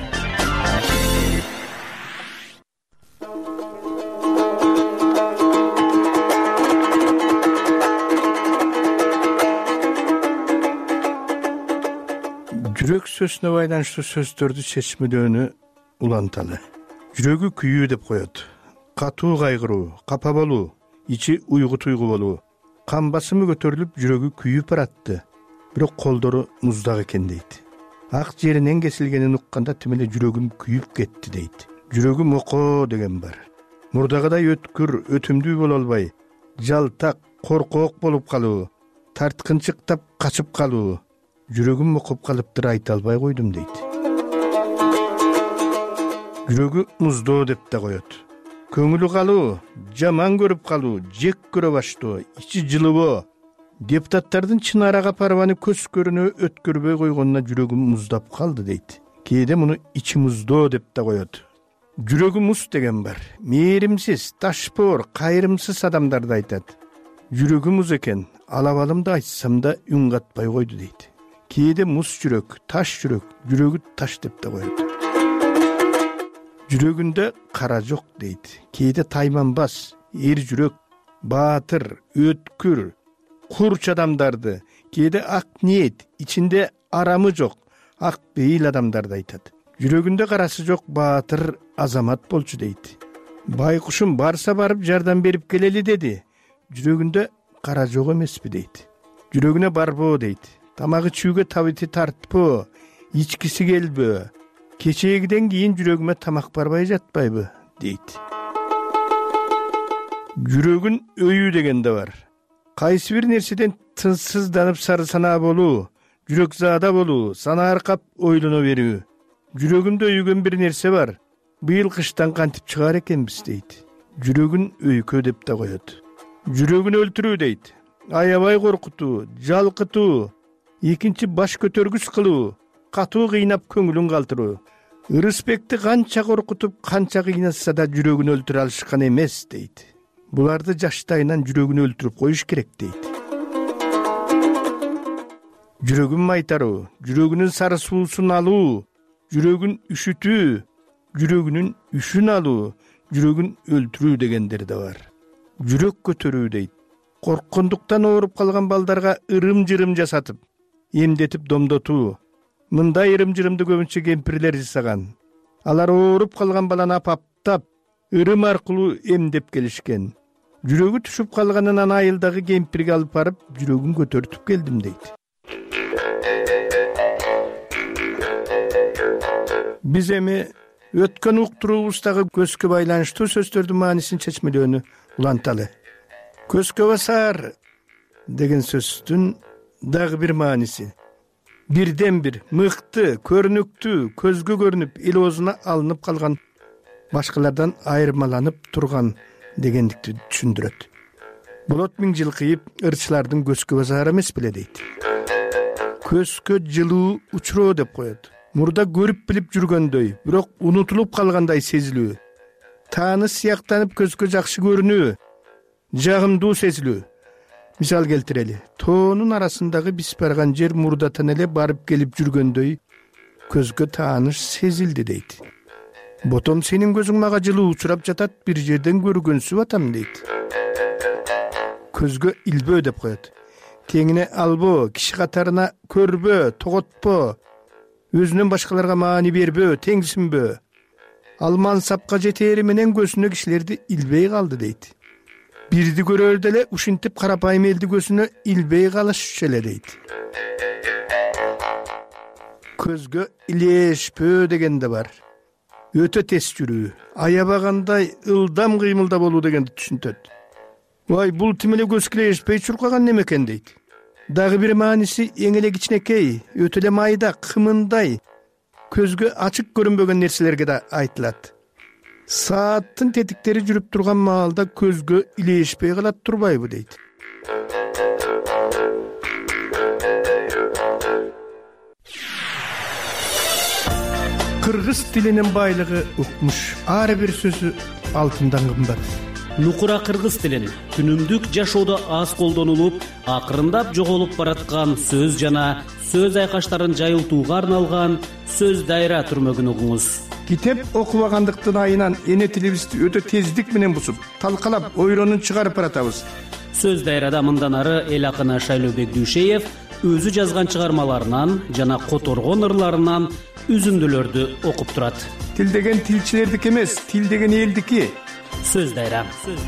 Жүрөк сөзүнө байланыштуу сөздөрдү чечмелөөнү уланталы. Жүрөгү күйүү деп коет. Катуу кайгыруу, капа болуу, ичи уйгу туйгу болуу. Кан басымы көтөрүлүп, жүрөгү күйүп баратты. Бирок колдору муздак экен дейт. Ак жеринен кесилгенин укканда тим эле жүрөгүм күйүп кетти дейт. Жүрөгүм окоо деген бар. Мурдагыдай өткүр, өтүмдүү боло албай, жалтак, коркоок болуп калуу, тарткынчыктап качып калуу. Жүрөгүм окуп калыптыр, айта албай койдум дейт. Жүрөгү муздоо деп да коет. Көңүлү калуу, жаман көрүп калуу, жек көрө баштоо, ичи жылыбоо. Депутаттардын Чынара Капарованы көз көрүнө өткөрбөй койгонуна жүрөгүм муздап калды дейт. Кээде муну ичи муздоо деп да коет. Жүрөгү муз деген бар. Мээримсиз, ташпоор, кайрымсыз адамдарды айтат. Жүрөгү муз экен, алабалымды айтсам да үн катпай койду дейт. Кээде муз жүрөк, таш жүрөк, жүрөгү таш деп да коет. Жүрөгүндө кара жок дейт. Кээде тайманбас, эр жүрөк, баатыр, өткүр, курч адамдарды, кээде ак ниет, ичинде арамы жок, ак бейил адамдарды айтат. Жүрөгүндө карасы жок баатыр азамат болчу дейт. Байкушум барса барып жардам берип келели деди. Жүрөгүндө кара жок эмеспи дейт. Жүрөгүнө барбоо дейт. Тамагы чүүгө табити тартпоо, ичкиси келбөө. Кечегиден кийин жүрөгүмө тамак барбай жатпайбы дейт. Жүрөгүн өйүү деген да бар. Кайсы бир нерседен тынсызданып сары санаа болуу, жүрөк заада болуу, санаа аркап ойлоно берүү. Жүрөгүмдө өйгөн бир нерсе бар. Быйыл кыштан кантип чыгаар экенбиз дейт. Жүрөгүн өйкө деп да коет. Жүрөгүн өлтүрүү дейт. Аябай коркутуу, жалкытуу, экинчи баш көтөргүс кылуу, катуу кыйнап көңүлүн калтыруу. Ырысбекти канча коркутуп, канча кыйнатса да жүрөгүн өлтүрө алышкан эмес дейт. Буларды жаштайынан жүрөгүн өлтүрүп коюш керек дейт. Жүрөгүн майтаруу, жүрөгүнүн сары суусун алуу, жүрөгүн үшүтүү, жүрөгүнүн үшүн алуу, жүрөгүн өлтүрүү дегендер да бар. Жүрөк көтөрүү дейт. Корккондуктан ооруп калган балдарга ырым-жырым жасатып, эмдетип домдотуу. Мындай ырым-жырымды көбүнчө кемпирлер жасаган. Алар ооруп калган баланы апаптап, ырым аркылуу эмдеп келишкен. Жүрөгү түшүп калганынан айылдагы кемпирге алып барып, жүрөгүн көтөртүп келдим дейт. Биз эми өткөн уктуруубуздагы көзгө байланыштуу сөздөрдүн маанисин чечмелөөнү уланталы. Көзгө басар деген сөздүн дагы бир мааниси. Бирден бир, мыкты, көрүнүктүү, көзгө көрүнүп, эл оозуна алынып калган, башкалардан айырмаланып турган дегендикти түшүндүрөт. Болот миң жыл кыйып, ырчылардын көзгө басары эмес беле дейт. Көзгө жылуу учуроо деп коет. Мурда көрүп билип жүргөндөй, бирок унутулуп калгандай сезилүү. Тааны сыяктанып көзгө жакшы көрүнүү, жагымдуу сезилүү. Мисал келтирели. Тоонун арасындагы биз барган жер мурдатан эле барып келип жүргөндөй көзгө тааныш сезилди дейт. Ботом сенин көзүң мага жылуу учурап жатат, бир жерден көргөнсүп атам дейт. Көзгө илбөө деп коет. Теңине албоо, киши катарына көрбөө, тоготпоо, өзүнөн башкаларга маани бербөө, теңсинбөө. Ал мансапка жетери менен көзүнө кишилерди илбей калды дейт. Бирди көрөр деле ушинтип карапайым элди көзүнө илбей калышчу эле дейт. Көзгө илешпөө деген да бар. өтө тез жүрүү, аябагандай ылдам кыймылда болуу дегенди түшүнтөт. Ой, бул тим эле көз килешпей чуркаган неме экен дейт. Дагы бир мааниси эң эле кичинекей, өтө эле майда, кымындай, көзгө ачык көрүнбөгөн нерселерге да айтылат. Сааттын тетиктери жүрүп турган маалда көзгө илешпей калат турбайбы дейт. Кыргыз тилинин байлыгы укмуш, ар бир сөзү алтындан кымбат. Нукура кыргыз тилин күнүмдүк жашоодо аз колдонулуп, акырындап жоголуп бараткан сөз жана сөз айкаштарын жайылтууга арналган сөз дайра түрмөгүн угуңуз. Китеп окубагандыктын айынан эне тилибизди өтө тездик менен бусуп, талкалап, ойронун чыгарып баратабыз. Сөз дайрада мындан ары эл акыны Шайлообек Дүйшеев өзү жазган чыгармаларынан жана которгон ырларынан үзүндүлөрдү окуп турат. Тил деген тилчилердики эмес, тил деген элдики. Сөз дайра.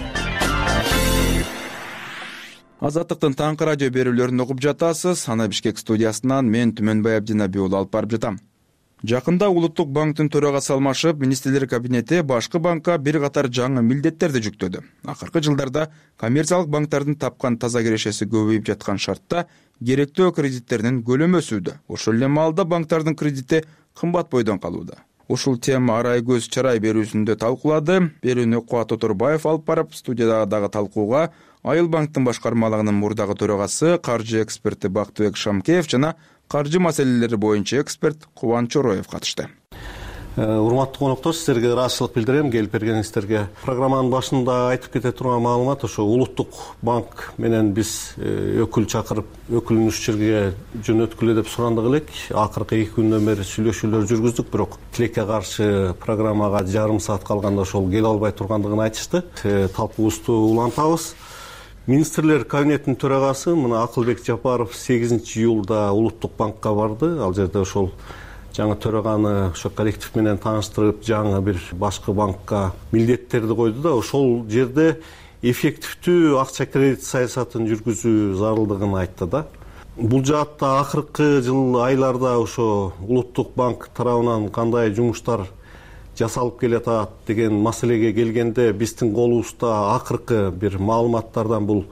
Азаттыктын таңкы радио берүүлөрүн окуп жатасыз. Ана Бишкек студиясынан мен Түмөнбай Абдинабиулу алып барып жатам. Жакында Улуттук банктын төрагасы алмашып, министрлер кабинети башкы банкка бир катар жаңы милдеттерди жүктөдү. Акыркы жылдарда коммерциялык банктардын тапкан таза кирешеси көбөйүп жаткан шартта керектөө кредиттердин көлөмү өсүүдө. Ошол эле маалда банктардын кредити кымбат бойдон калууда. Ушул тема арай көз чарай берүүсүндө талкуулады. Берүүнү Кубат Оторбаев алып барып, студиядагы талкууга Айыл банктын башкармалыгынын мурдагы төрагасы, каржы эксперти Бактыбек Шамкеев жана каржы маселелери боюнча эксперт Кубанч Ороев катышты. Урматтуу коноктор, сиздерге ыраазычылык билдирем келип бергениңиздерге. Программанын башында айтып кете турган маалымат ошо Улуттук банк менен биз өкүл чакырып, өкүлүн ушул жерге жөнөткүлө деп сурандык элек. Акыркы 2 күндөн бери сүйлөшүүлөр жүргүздүк, бирок тилекке каршы программага жарым саат калганда ошол келе албай тургандыгын айтышты. Талкуубузду улантабыз. Министрлер кабинетинин төрагасы мына Акылбек Жапаров 8-июлда Улуттук банкка барды. Ал жерде ошол жаңы төраганы ошо коллектив менен тааныштырып, жаңы бир башкы банкка милдеттерди койду да, ошол жерде эффективдүү акча кредит саясатын жүргүзүү зарылдыгын айтты да. Бул жаатта акыркы жыл айларда ошо Улуттук банк тарабынан кандай жумуштар жасалып келатат деген маселеге келгенде, биздин колубузда акыркы бир маалыматтардан бул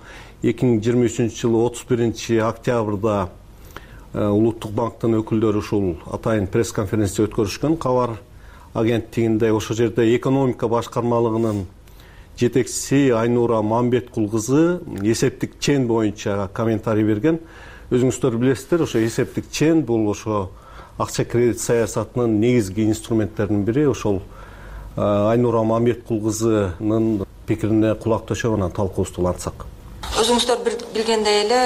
2023-жылы 31-октябрда Улуттук банктын өкүлдөрү ушул атайын пресс-конференция өткөрүшкөн. Кабар агенттигинде ошол жерде экономика башкармалыгынын жетекчиси Айнура Мамбеткул кызы эсептик чен боюнча комментарий берген. Өзүңүздөр билесиздер, ошо эсептик чен бул ошо акча кредит саясатынын негизги инструменттеринин бири. Ошол Айнура Мамбеткул кызынын пикирине кулак төшөп, анан талкуубузду улантсак. Өзүңүздөр билгендей эле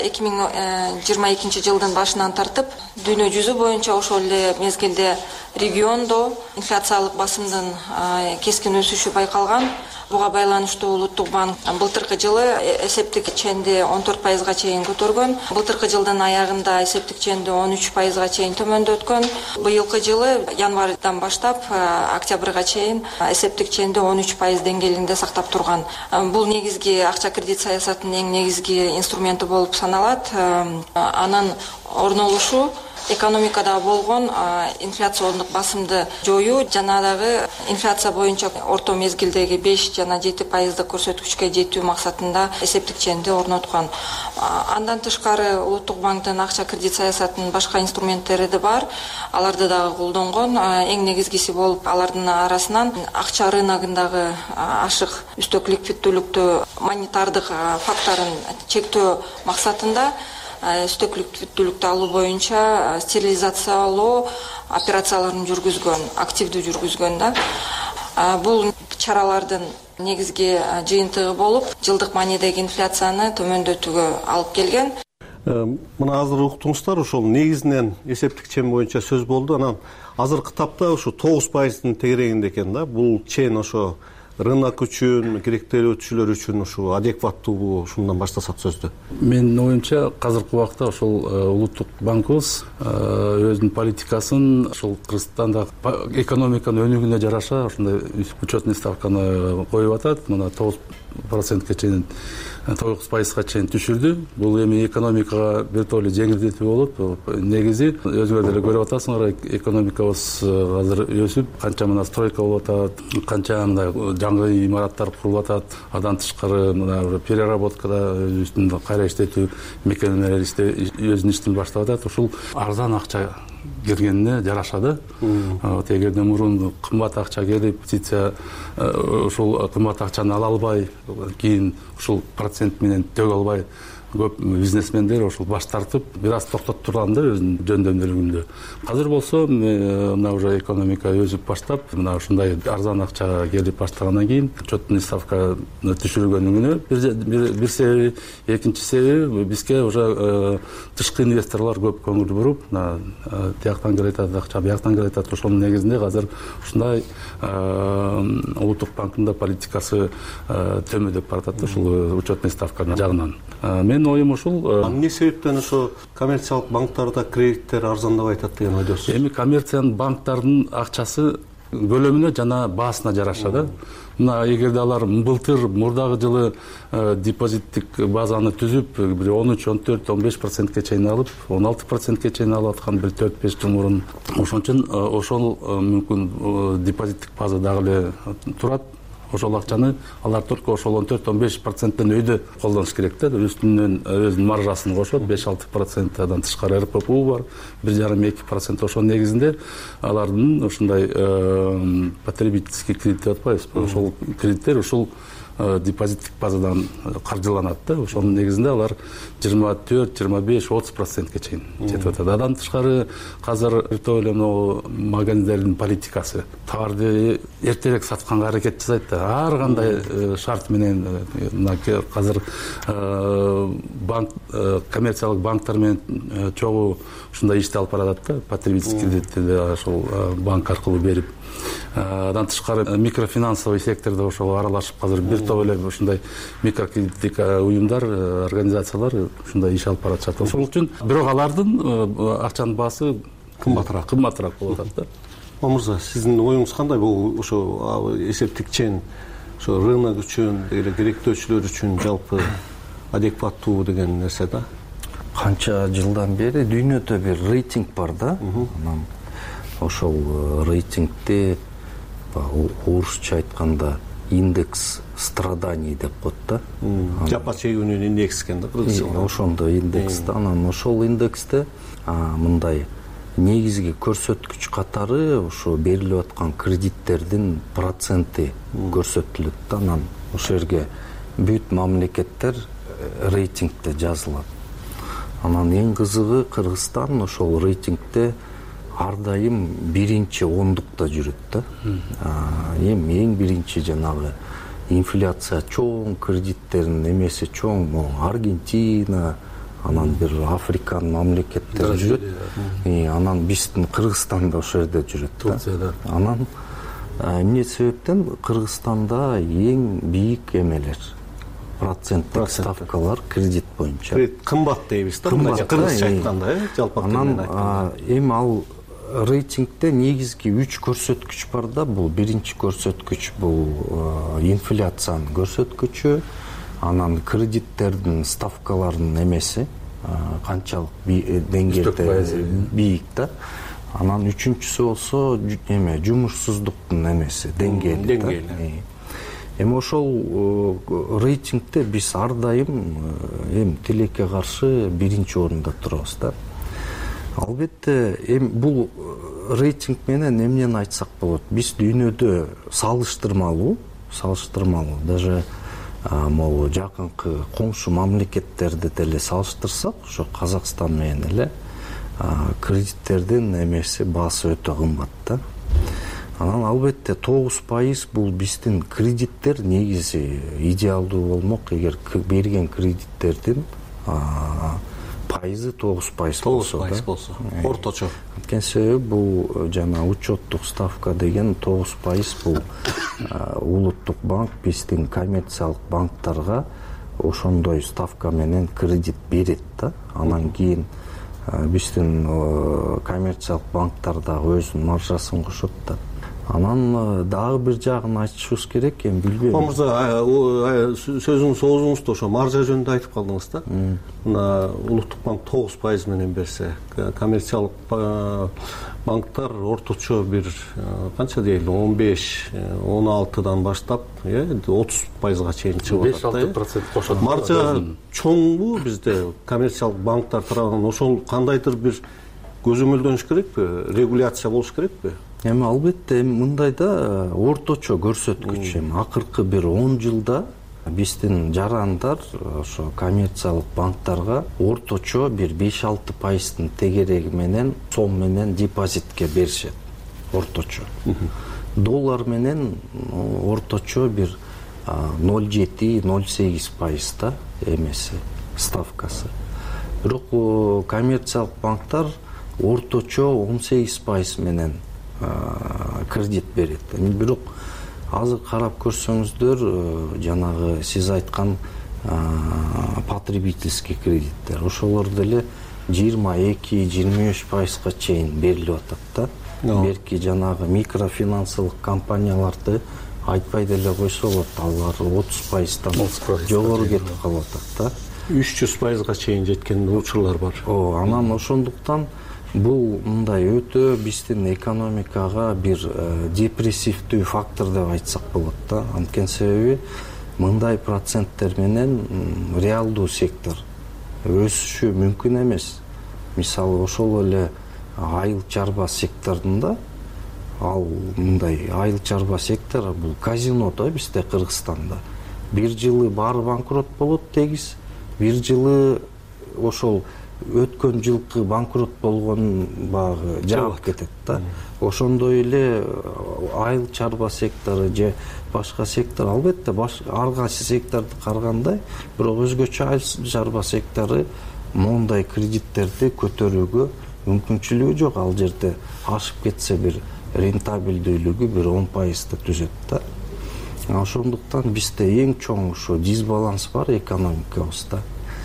2022 жылдын башынан тартып дүйнө жүзү боюнча ошол эле мезгилде региондо инфляциялык басымдын кескин өсүшү байкалган. Буга байланыштуу Улуттук банк былтыркы жылы эсептик ченди 14%га чейин көтөргөн. Былтыркы жылдын аягында эсептик ченди 13%га чейин төмөндөткөн. Быйылкы жылы январдан баштап октябрга чейин эсептик ченди 13% деңгээлинде сактап турган. Бул негизги акча кредит саясатынын эң негизги инструменти болуп саналат. Анын орнолушу экономикада болгон инфляциондук басымды жоюу жана дагы инфляция боюнча орто мезгилдеги 5 жана 7% көрсөткүчкө жетүү максатында эсептик ченди орноткон. Андан тышкары Улуттук банктын акча кредит саясатынын башка инструменттери да бар. Аларды дагы колдонгон. Эң негизгиси болуп алардын арасынан акча рыногундагы ашык үстөк ликвиддүүлүктү монетардык факторун чектөө максатында үстөк ликвиддүүлүктү алуу боюнча стерилизациялоо операцияларын жүргүзгөн, активдүү жүргүзгөн да. Бул чаралардын негизги жыйынтыгы болуп, жылдык маанидеги инфляцияны төмөндөтүүгө алып келген. Мына азыр уктуңуздар, ошол негизинен эсептик чен боюнча сөз болду. Анан азыркы тапта ошо 9%-дын тегерегинде экен да. Бул чен ошо рынок үчүн, керектелүүчүлөр үчүн ушу адекваттуубу, ушундан баштасак сөздү. Менин оюмча азыркы убакта ошол Улуттук банкыбыз өзүнүн политикасын ошол Кыргызстанда экономиканын өнүгүүнүнө жараша ошондой учетный ставканы коюп атат. Мына 9%ке чейин 9%га чейин түшүрдү. Бул эми экономикага бир тоолу жеңилдетүү болот. Негизи өзүңөр деле көрүп атасыңар, экономикабыз азыр өсүп, канча мына стройка болуп атат, канча мындай жаңы имараттар курулуп атат. Андан тышкары мына переработкада өзүбүздүн кайра иштетүү мекемелери өзүнүн иштин баштап атат. Ушул арзан акча киргенине жарашады. Эгерде мурун кымбат акча келип, ушул кымбат акчаны ала албай, кийин ушул процент менен төгө албай көп бизнесмендер ушул баш тартып, бир аз токтотуп турган да өзүнүн жөндөмдүүлүгүндө. Азыр болсо мына уже экономика өсүп баштап, мына ушундай арзан акча келип баштагандан кийин учетный ставка түшүргөнүнө бир себеби, экинчи себеби бизге уже тышкы инвесторлор көп көңүл буруп, тияктан келе атат акча, бияктан келе атат. Ошонун негизинде азыр ушундай улуттук банктын политикасы төмөндөп баратат, ушул учетный ставканын жагынан. Мен оюм ушул. Эмне себептен ошо коммерциялык банктарда кредиттер арзандабай атат деген ойдосуз? Эми коммерциялык банктардын акчасы көлөмүнө жана баасына жараша да. Мына эгерде алар былтыр мурдагы жылы депозиттик базаны түзүп, бир 13, 14, 15%ке чейин алып, 16%ке чейин алып аткан бир 4-5 жыл мурун. Ошон үчүн ошол мүмкүн депозиттик база дагы эле турат. Ошол акчаны алар только ошол 14-15%тен өйдө колдонуш керек да. Үстүнөн өзүнүн маржасын кошот, 5-6%дан тышкары РППУ бар, 1,5-2%. Ошонун негизинде алардын ушундай потребительский кредит деп атпайбызбы? Ошол кредиттер ушул депозиттик базадан каржыланат да. Ошонун негизинде алар 24-25-30%ке чейин жетип атат. Андан тышкары азыр эле магазиндердин политикасы товарды эртерээк сатканга аракет жасайт да. Ар кандай шарт менен азыр банк, коммерциялык банктар менен чогуу ушундай ишти алып баратат да. Потребительский кредитти ошол банк аркылуу берип. Андан тышкары микрофинансовый сектордо ошого аралашып азыр бир топ эле ушундай микрокредиттик уюмдар, организациялар ушундай иш алып баратышат. Ошол үчүн бирок алардын акчанын баасы кымбатыраак болуп атат да. Мамырза, сиздин оюңуз кандай? Бул ошо эсептик чен ошо рынок үчүн, керектөөчүлөр үчүн жалпы адекваттуу деген нерсе да. Канча жылдан бери дүйнөдө бир рейтинг бар да. Анан ошол рейтингде орусча айтканда индекс страданий деп коет да. Жапа чегүүнүн индекс экен да. Ошондо индекс да. Анан ошол индексте мындай негизги көрсөткүч катары ошо берилип аткан кредиттердин проценти көрсөтүлөт да. Анан ошол жерге бүт мамлекеттер рейтингде жазылат. Анан эң кызыгы Кыргызстан ошол рейтингде ар дайым биринчи ондукта жүрөт да. Эми эң биринчи жанагы инфляция чоң, кредиттердин эмеси чоң, Аргентина, анан бир Африканын мамлекеттери жүрөт. Анан биздин Кыргызстан да ошол жерде жүрөт да. Анан эмне себептен Кыргызстанда эң бийик эмелер, проценттик ставкалар кредит боюнча. Кымбат дейбиз да, кыргызча айтканда, жалпак менен айтканда. Эми ал рейтингде негизги 3 көрсөткүч бар да. Бул биринчи көрсөткүч бул инфляциянын көрсөткүчү, анан кредиттердин ставкаларынын эмеси канчалык деңгээлде бийик да. Анан үчүнчүсү болсо жумушсуздуктун эмеси, деңгээли. Эми ошол рейтингде биз ар дайым тилекке каршы биринчи орунда турабыз да. Албетте бул рейтинг менен эмнени айтсак болот? Биз дүйнөдө салыштырмалуу, даже могу жакынкы коңшу мамлекеттерди деле салыштырсак, ошо Казакстан менен эле кредиттердин эмеси баасы өтө кымбат да. Анан албетте 9% бул биздин кредиттер негизи идеалдуу болмок, эгер берген кредиттердин пайызы 9% болсо да. 9% болсо, орточо. Анткени себеби бул жана учеттук ставка деген 9% бул улуттук банк биздин коммерциялык банктарга ошондой ставка менен кредит берет да. Анан кийин биздин коммерциялык банктар дагы өзүнүн маржасын кошот да. Анан дагы бир жагын айтышыбыз керек, эми билбейм. Мырза, сөзүңүз оозуңузда ошо маржа жөнүндө айтып калдыңыз да. Мына Улуттук банк 9% менен берсе, коммерциялык банктар орточо бир канча дейли, 15-16дан баштап 30%га чейин чыгып атат. 5-6% кошот. Маржа чоңбу бизде коммерциялык банктар тарабынан? Ошол кандайдыр бир көзөмөлдөнүш керекпи? Регуляция болуш керекпи? Эми албетте, эми мындайда орточо көрсөткүч, эми акыркы бир 10 жылда биздин жарандар ошо коммерциялык банктарга орточо бир 5-6% тегереги менен сом менен депозитке беришет. Орточо. Доллар менен орточо бир 0,7-0,8% да эмеси, ставкасы. Бирок коммерциялык банктар орточо 18% менен кредит берет. Бирок азыр карап көрсөңүздөр, жанагы сиз айткан потребительский кредиттер, ошолор деле 22-23%га чейин берилип атат да. Берки жанагы микрофинансылык компанияларды айтпай деле койсо болот, алар 30%дан жогору кетип калып атат да. 300%га чейин жеткен учурлар бар. Анан ошондуктан бул мындай өтө биздин экономикага бир депрессивдүү фактор деп айтсак болот да. Анткени себеби мындай проценттер менен реалдуу сектор өсүшү мүмкүн эмес. Мисалы ошол эле айыл чарба секторунда, ал мындай айыл чарба сектору бул казино да бизде Кыргызстанда. Бир жылы баары банкрот болот тегиз, бир жылы ошол өткөн жылкы банкрот болгон багы жаап кетет да. Ошондой эле айыл чарба сектору же башка сектор, албетте ар кайсы секторду караганда, бирок өзгөчө айыл чарба сектору мондай кредиттерди көтөрүүгө мүмкүнчүлүгү жок. Ал жерде ашып кетсе бир рентабелдүүлүгү бир 10%-ды түзөт да. Ошондуктан бизде эң чоң ушу дисбаланс бар экономикабызда.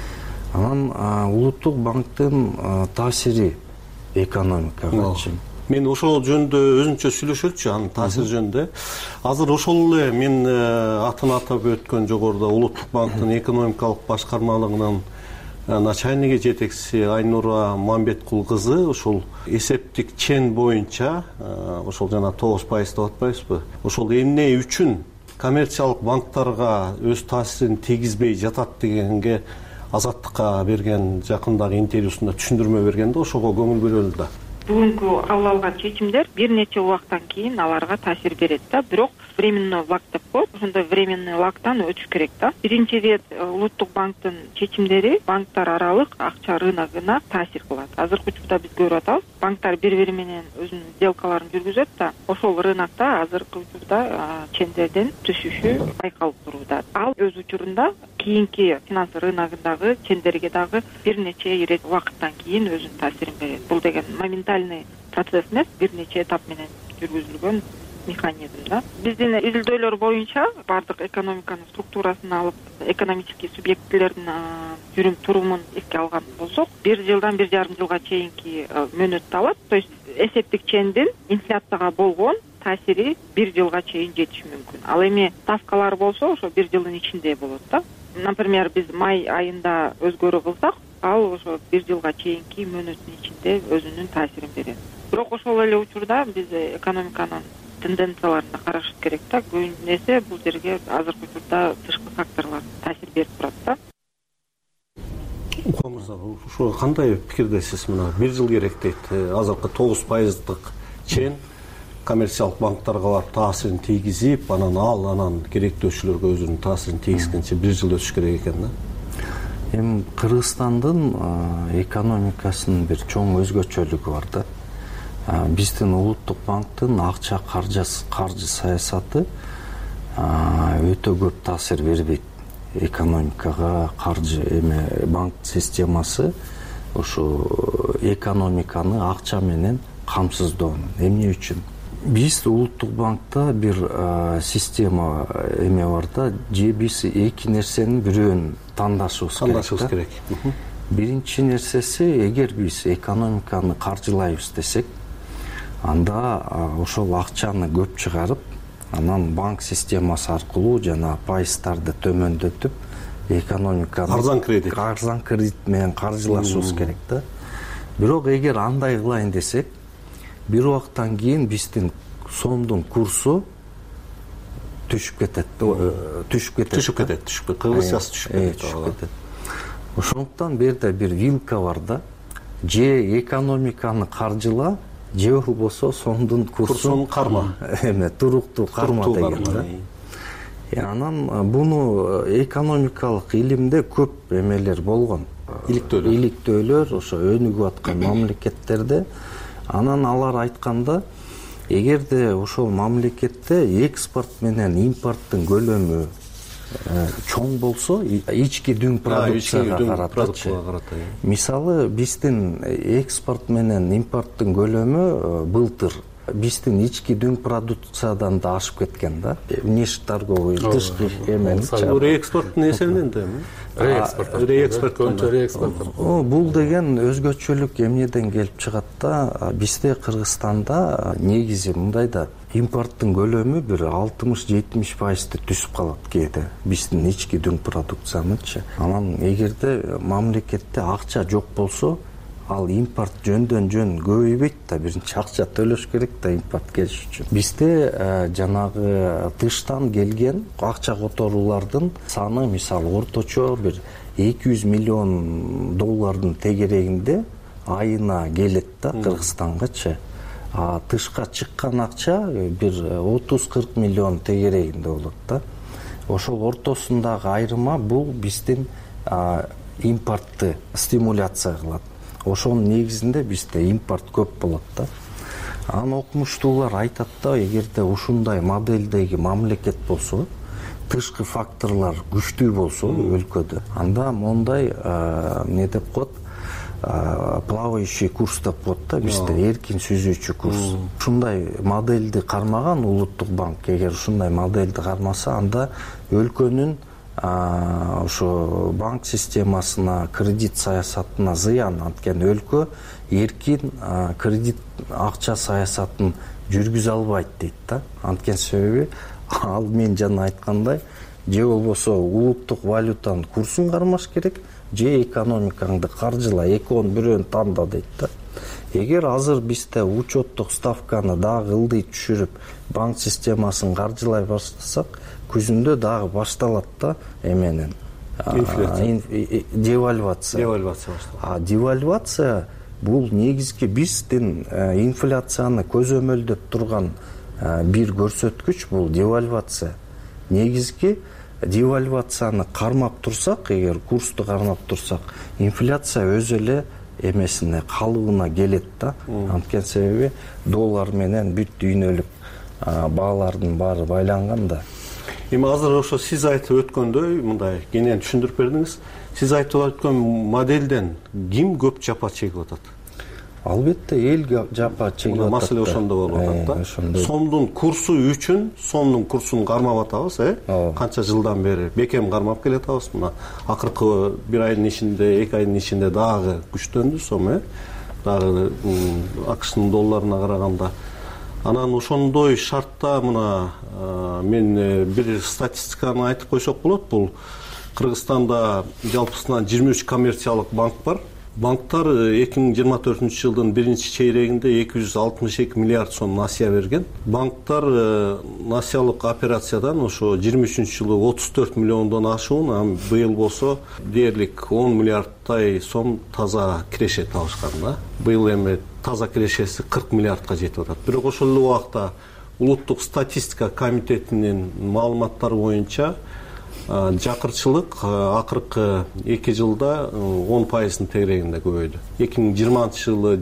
Анан Улуттук банктын таасири экономикага. Мен ошол жөнүндө өзүнчө сүйлөшөлүчү, анын таасири жөнүндө. Азыр ошол эле мен атын атап өткөн жогоруда Улуттук банктын экономикалык башкармалыгынын начальниги жетекчиси Айнура Мамбеткул кызы ошол эсептик чен боюнча ошол жана 9% деп атпайбызбы? Ошол эмне үчүн коммерциялык банктарга өз таасирин тийгизбей жатат дегенге Азаттыкка берген жакындагы интервьюсунда түшүндүрмө бергенде ошого көңүл бөлөлдү да. Бүгүнкү кабыл алган чечимдер бир нече убакыттан кийин аларга таасир берет да, бирок временный лак деп коет, ошондой временный лактан өтүш керек да. Биринчи рет Улуттук банктын чечимдери банктар аралык акча рыногуна таасир кылат. Азыркы учурда биз көрүп атабыз, банктар бири-бири менен өзүнүн сделкаларын жүргүзөт да, ошол рынокто азыркы учурда чендердин түшүшү байкалып турууда. Ал өз учурунда кийинки финанс рыногундагы чендерге дагы бир нече убакыттан кийин өзүнүн таасирин берет. Бул деген моментальный процесс эмес, бир нече этап менен жүргүзүлгөн механизм да. Биздин изилдөөлөр боюнча бардык экономиканын структурасын алып, экономический субъектилердин жүрүм турумун эске алган болсок, 1 жылдан 1,5 жылга чейинки мөөнөттү алат. То есть эсептик чендин инфляцияга болгон таасири 1 жылга чейин жетиши мүмкүн. Ал эми ставкалар болсо ошо 1 жылдын ичинде болот да. Например, биз май айында өзгөрүү кылсак, ал ошо 1 жылга чейинки мөөнөттүн ичинде өзүнүн таасирин берет. Бирок ошол эле учурда биз экономиканын тенденцияларына карашыбыз керек да. Көбүнесе бул жерге азыркы учурда тышкы факторлор таасир берип турат да. Мырза, ошо кандай пикирдесиз? Мына 1 жыл керек дейт. Азыркы 9%дык чен коммерциялык банктарга барып таасирин тийгизип, анан керектөөчүлөргө өзүнүн таасирин тийгизгенче 1 жыл өтүш керек экен да. Эми Кыргызстандын экономикасынын бир чоң өзгөчөлүгү бар да. Биздин Улуттук банктын акча каржы саясаты өтө көп таасир бербейт экономикага. Каржы банк системасы ошо экономиканы акча менен камсыздоонун. Эмне үчүн? Биз Улуттук банкта бир система бар да, же биз эки нерсенин бирөөнү тандашыбыз керек. Биринчи нерсеси, эгер биз экономиканы каржылайбыз десек, анда ошол акчаны көп чыгарып, анан банк системасы аркылуу жана пайыздарды төмөндөтүп, экономиканы арзан кредит менен каржылашыбыз керек да. Бирок эгер андай кылайын десек, бир убакыттан кийин биздин сомдун курсу түшүп кетет. Кыргызчасы түшүп кетет. Ошондуктан бул жерде бир вилка бар да. Же экономиканы каржыла, же болбосо сомдун курсун карма. Туруктуу карма деген да. Анан буну экономикалык илимде көп эмелер болгон. Иликтөөлөр ошо өнүгүп аткан мамлекеттерде. Анан алар айтканда, эгерде ошол мамлекетте экспорт менен импорттун көлөмү чоң болсо, ички дүң продукцияга каратчы. Мисалы, биздин экспорт менен импорттун көлөмү былтыр биздин ички дүң продукциядан да ашып кеткен да. Внешторговый, тышкы эмени. Реэкспорттун эсебинен да эми? Реэкспорт. Бул деген өзгөчөлүк эмнеден келип чыгат да, бизде Кыргызстанда негизи мындай да, импорттун көлөмү бир 60-70% түшүп калат кээде, биздин ички дүң продукциянычы. Анан эгерде мамлекетте акча жок болсо, ал импорт жөндөн жөн көбөйбөйт да, биринчи акча төлөш керек да импорт келиш үчүн. Бизде жанагы тыштан келген акча которуулардын саны, мисалы, орточо бир 200 миллион доллардын тегерегинде айына келет да Кыргызстангачы. А тышка чыккан акча бир 30-40 миллион тегерегинде болот да. Ошол ортосундагы айырма бул биздин импортты стимуляция кылат. Ошонун негизинде бизде импорт көп болот да. Анан окумуштуулар айтат да, эгерде ушундай моделдеги мамлекет болсо, тышкы факторлор күчтүү болсо өлкөдө, анда мондай эмне деп коет, плавающий курс деп коет да, бизде эркин сүзүүчү курс. Ушундай модельди кармаган Улуттук банк, эгер ушундай модельди кармаса, анда өлкөнүн ошо банк системасына, кредит саясатына зыян. Анткени өлкө эркин кредит акча саясатын жүргүзө албайт дейт да. Анткени себеби ал мен жана айткандай, же болбосо улуттук валютанын курсун кармаш керек, же экономикаңды каржыла, экөөнүн бирөөнү танда дейт да. Эгер азыр бизде учеттук ставканы дагы ылдый түшүрүп, банк системасын каржылай баштасак, күзүндө дагы башталат да эменин девальвация. Девальвация бул негизги биздин инфляцияны көзөмөлдөп турган бир көрсөткүч, бул девальвация. Негизги девальвацияны кармап турсак, эгер курсту кармап турсак, инфляция өзү эле эмесине, калыбына келет да. Анткени себеби доллар менен бүт дүйнөлүк баалардын баары байланган да. Эми азыр ошо сиз айтып өткөндөй, мындай кенен түшүндүрүп бердиңиз. Сиз айтып өткөн модельден ким көп жапа чегип атат? Албетте эл жапа чегип атат. Маселе ошондо болуп атат да. Сомдун курсу үчүн сомдун курсун кармап атабыз, канча жылдан бери бекем кармап келатабыз. Мына акыркы бир айдын ичинде, 2 айдын ичинде дагы күчтөндү сом, дагы АКШнын долларына караганда. Анан ошондой шартта мына мен бир статистиканы айтып койсок болот. Бул Кыргызстанда жалпысынан 23 коммерциялык банк бар. Банктар 2024 жылдын биринчи чейрегинде 262 миллиард сом насыя берген. Банктар насыялык операциядан ошо 23 жылы 34 миллиондон ашуун, быйыл болсо дээрлик 10 миллиардтай сом таза киреше табышкан да. Быйыл эми таза кирешеси 40 миллиардка жетип атат. Бирок ошол эле убакта Улуттук статистика комитетинин маалыматтары боюнча жакырчылык акыркы 2 жылда 10% тегерегинде көбөйдү. 2020 жылы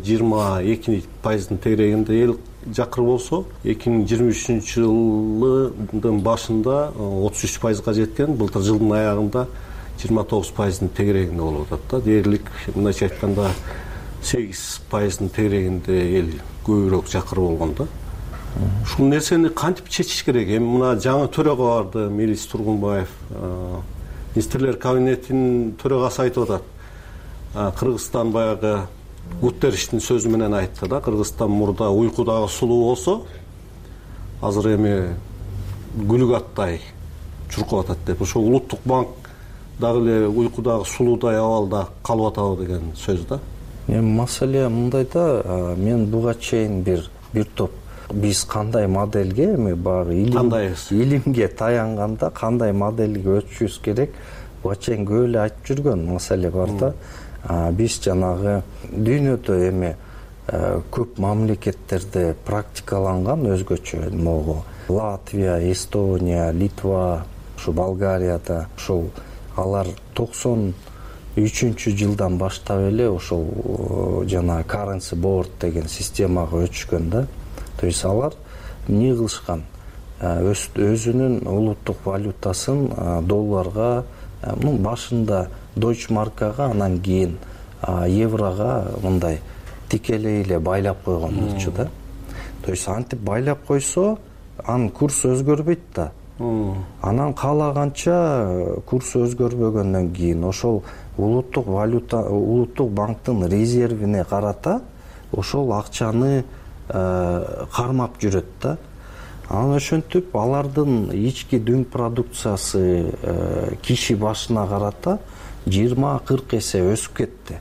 22% тегерегинде эл жакыр болсо, 2023 жылдын башында 33%га жеткен, былтыр жылдын аягында 29% тегерегинде болуп атат да. Дээрлик мындайча айтканда 8% тегерегинде эл көбүрөөк жакыр болгон да. Ушул нерсени кантип чечиш керек? Эми мына жаңы төрага барды, Мирис Тургунбаев, министрлер кабинетинин төрагасы айтып атат. Кыргызстан баягы Гутерриштин сөзү менен айтты да, Кыргызстан мурда уйкудагы сулуу болсо, азыр эми күлүк аттай чуркап атат деп. Ошол Улуттук банк дагы эле уйкудагы сулуудай абалда калып атабы деген сөз да. Эми маселе мындай да, мен буга чейин бир топ биз кандай модельге, эми баягы илимге таянганда кандай модельге өтүшүбүз керек, буга чейин көп эле айтып жүргөн маселе бар да. Биз жанагы дүйнөдө эми көп мамлекеттерде практикаланган өзгөчө, могу Латвия, Эстония, Литва, ушу Болгарияда, ошол алар 93-жылдан баштап эле ошол жана currency board деген системага өтүшкөн да. То есть алар эмне кылышкан? Өзүнүн улуттук валютасын долларга, башында Дойчмаркага, анан кийин еврога мындай тикелей эле байлап койгон болчу да. То есть антип байлап койсо, анын курсу өзгөрбөйт да. Анан каалаганча курсу өзгөрбөгөндөн кийин ошол улуттук валюта, улуттук банктын резервине карата ошол акчаны кармап жүрөт да. Анан ошентип алардын ички дүң продукциясы киши башына карата 20-40 эсе өсүп кетти.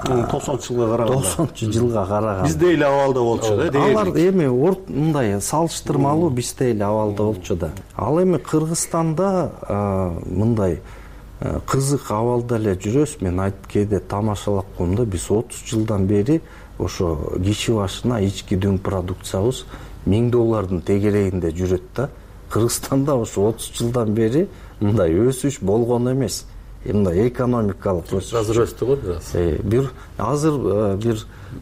90-жылга караганда. Бизде эле абалда болчу да. Алар эми мындай салыштырмалуу бизде эле абалда болчу да. Ал эми Кыргызстанда мындай кызык абалда эле жүрөбүз. Мен айтып кээде тамашалап коем да, биз 30 жылдан бери ошо киши башына ички дүң продукциябыз $1000 тегерегинде жүрөт да. Кыргызстанда ошо 30 жылдан бери мындай өсүш болгон эмес. Мындай экономикалык өсүш. Азыр өстү го бир аз. Азыр бир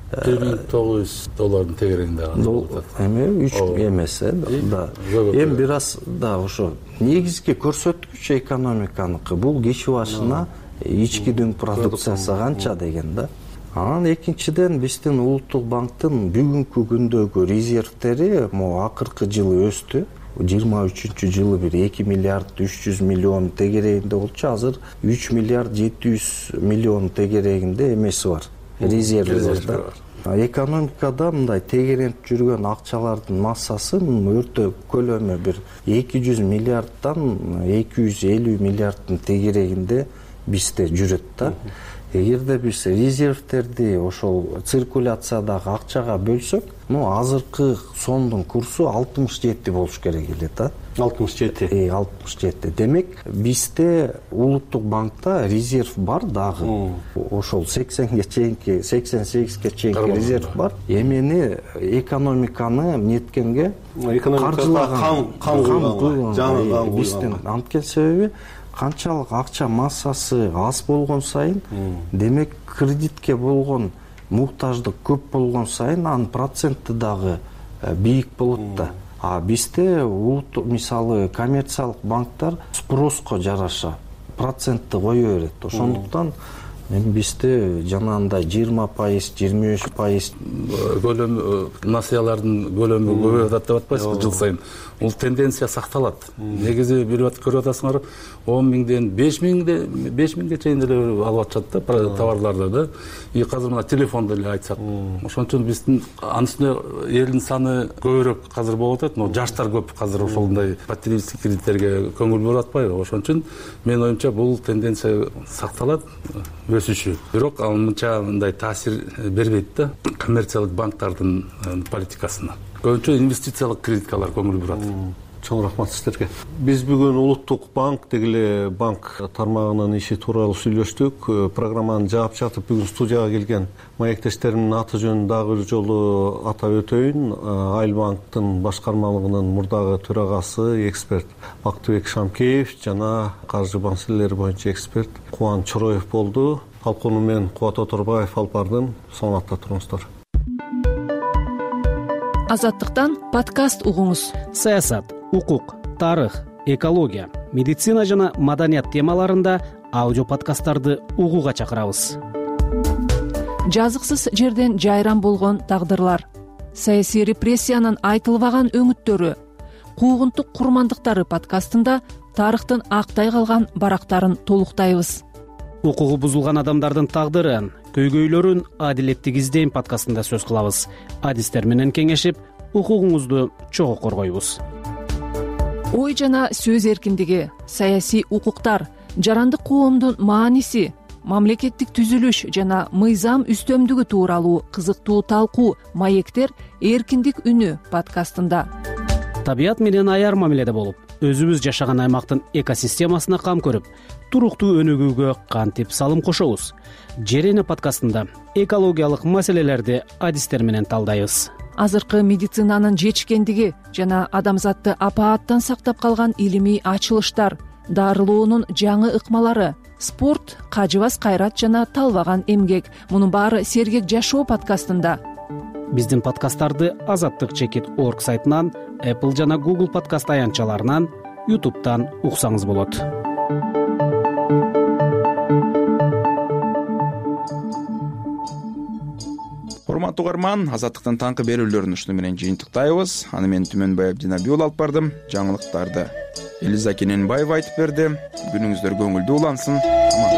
$1900 тегерегинде калат. Эми 3 эмес да. Эми бир аз да ошо негизги көрсөткүч экономиканыкы. Бул киши башына ички дүң продукциясы канча деген да. Анан экинчиден биздин Улуттук банктын бүгүнкү күндөгү резервтери акыркы жылы өстү. 23-жылы бир 2 миллиард 300 миллион тегерегинде болчу, азыр 3 миллиард 700 миллион тегерегинде эмеси бар, резерви бар. Экономикада мындай тегеренип жүргөн акчалардын массасы өртө көлөмү бир 200 миллиарддан 250 миллиарддын тегерегинде бизде жүрөт да. Эгерде биз резервтерди ошол циркуляциядагы акчага бөлсөк, азыркы сомдун курсу 67 болуш керек эле да. 67. 67. Демек, бизде Улуттук банкта резерв бар дагы. Ошол 80ге чейинки, 88ге чейинки резерв бар. Эмени экономиканы неткенге каржылаган, биздин анткен себеби канчалык акча массасы аз болгон сайын, демек кредитке болгон муктаждык көп болгон сайын анын проценти дагы бийик болот да. А бизде мисалы коммерциялык банктар спроско жараша процентти кое берет. Ошондуктан бизде жанагындай 20%, 25% көлөмү насыялардын көлөмү көбөйүп атат деп атпайсызбы жыл сайын. Бул тенденция сакталат. Негизи көрүп атасыңар, 10.000ден 5.000ге чейин деле алып атышат да товарларды да. И азыр мына телефондо эле айтсак, ошон үчүн биздин анын үстүнө элдин саны көбүрөөк азыр болуп атат. Жаштар көп азыр ошондой потребительский кредиттерге көңүл буруп атпайбы? Ошон үчүн менин оюмча бул тенденция сакталат, өсүшү. Бирок ал мындай таасир бербейт да коммерциялык банктардын политикасына. Көбүнчө инвестициялык кредиткалар көңүл бурат. Чоң рахмат сиздерге. Биз бүгүн Улуттук банк дегиле банк тармагынын иши тууралуу сүйлөштүк. Программаны жаап жатып бүгүн студияга келген маектештеримдин аты жөнүн дагы бир жолу атап өтөйүн. Айыл банктын башкармалыгынын мурдагы төрагасы, эксперт Бактыбек Шамкеев жана каржы маселелери боюнча эксперт Кубан Чороев болду. Талкууну мен Кубат Оторбаев алып бардым. Саламатта туруңуздар. Азаттыктан подкаст угуңуз. Саясат, укук, тарых, экология, медицина жана маданият темаларында аудио подкасттарды угууга чакырабыз. Жазыксыз жерден жайран болгон тагдырлар, саясий репрессиянын айтылбаган өңүттөрү, куугунтук курмандыктары подкастында тарыхтын актай калган барактарын толуктайбыз. Укугу бузулган адамдардын тагдырын, көйгөйлөрүн адилеттик издейм подкастында сөз кылабыз. Адистер менен кеңешип, укугуңузду чогуу коргойбуз. Ой жана сөз эркиндиги, саясий укуктар, жарандык коомдун мааниси, мамлекеттик түзүлүш жана мыйзам үстөмдүгү тууралуу кызыктуу талкуу маектер эркиндик үнү подкастында. Табият менен аяр мамиледе болуп, өзүбүз жашаган аймактын экосистемасына кам көрүп, туруктуу өнүгүүгө кантип салым кошобуз? Жерене подкастында экологиялык маселелерди адистер менен талдайбыз. Азыркы медицинанын жетишкендиги жана адамзатты апааттан сактап калган илимий ачылыштар, дарылоонун жаңы ыкмалары, спорт, кажыбас кайрат жана талбаган эмгек. Мунун баары сергек жашоо подкастында. Биздин подкасттарды azattik.org сайтынан, Apple жана Google подкаст аянтчаларынан, YouTube'дан уксаңыз болот. Урматтуу угарман, Азаттыктын таңкы берүүлөрүн ушуну менен жыйынтыктайбыз. Аны мен Түмөнбай Абдинабиул алып бардым. Жаңылыктарды Элиза Кененбаева айтып берди. Күнүңүздөр көңүлдүү улансын.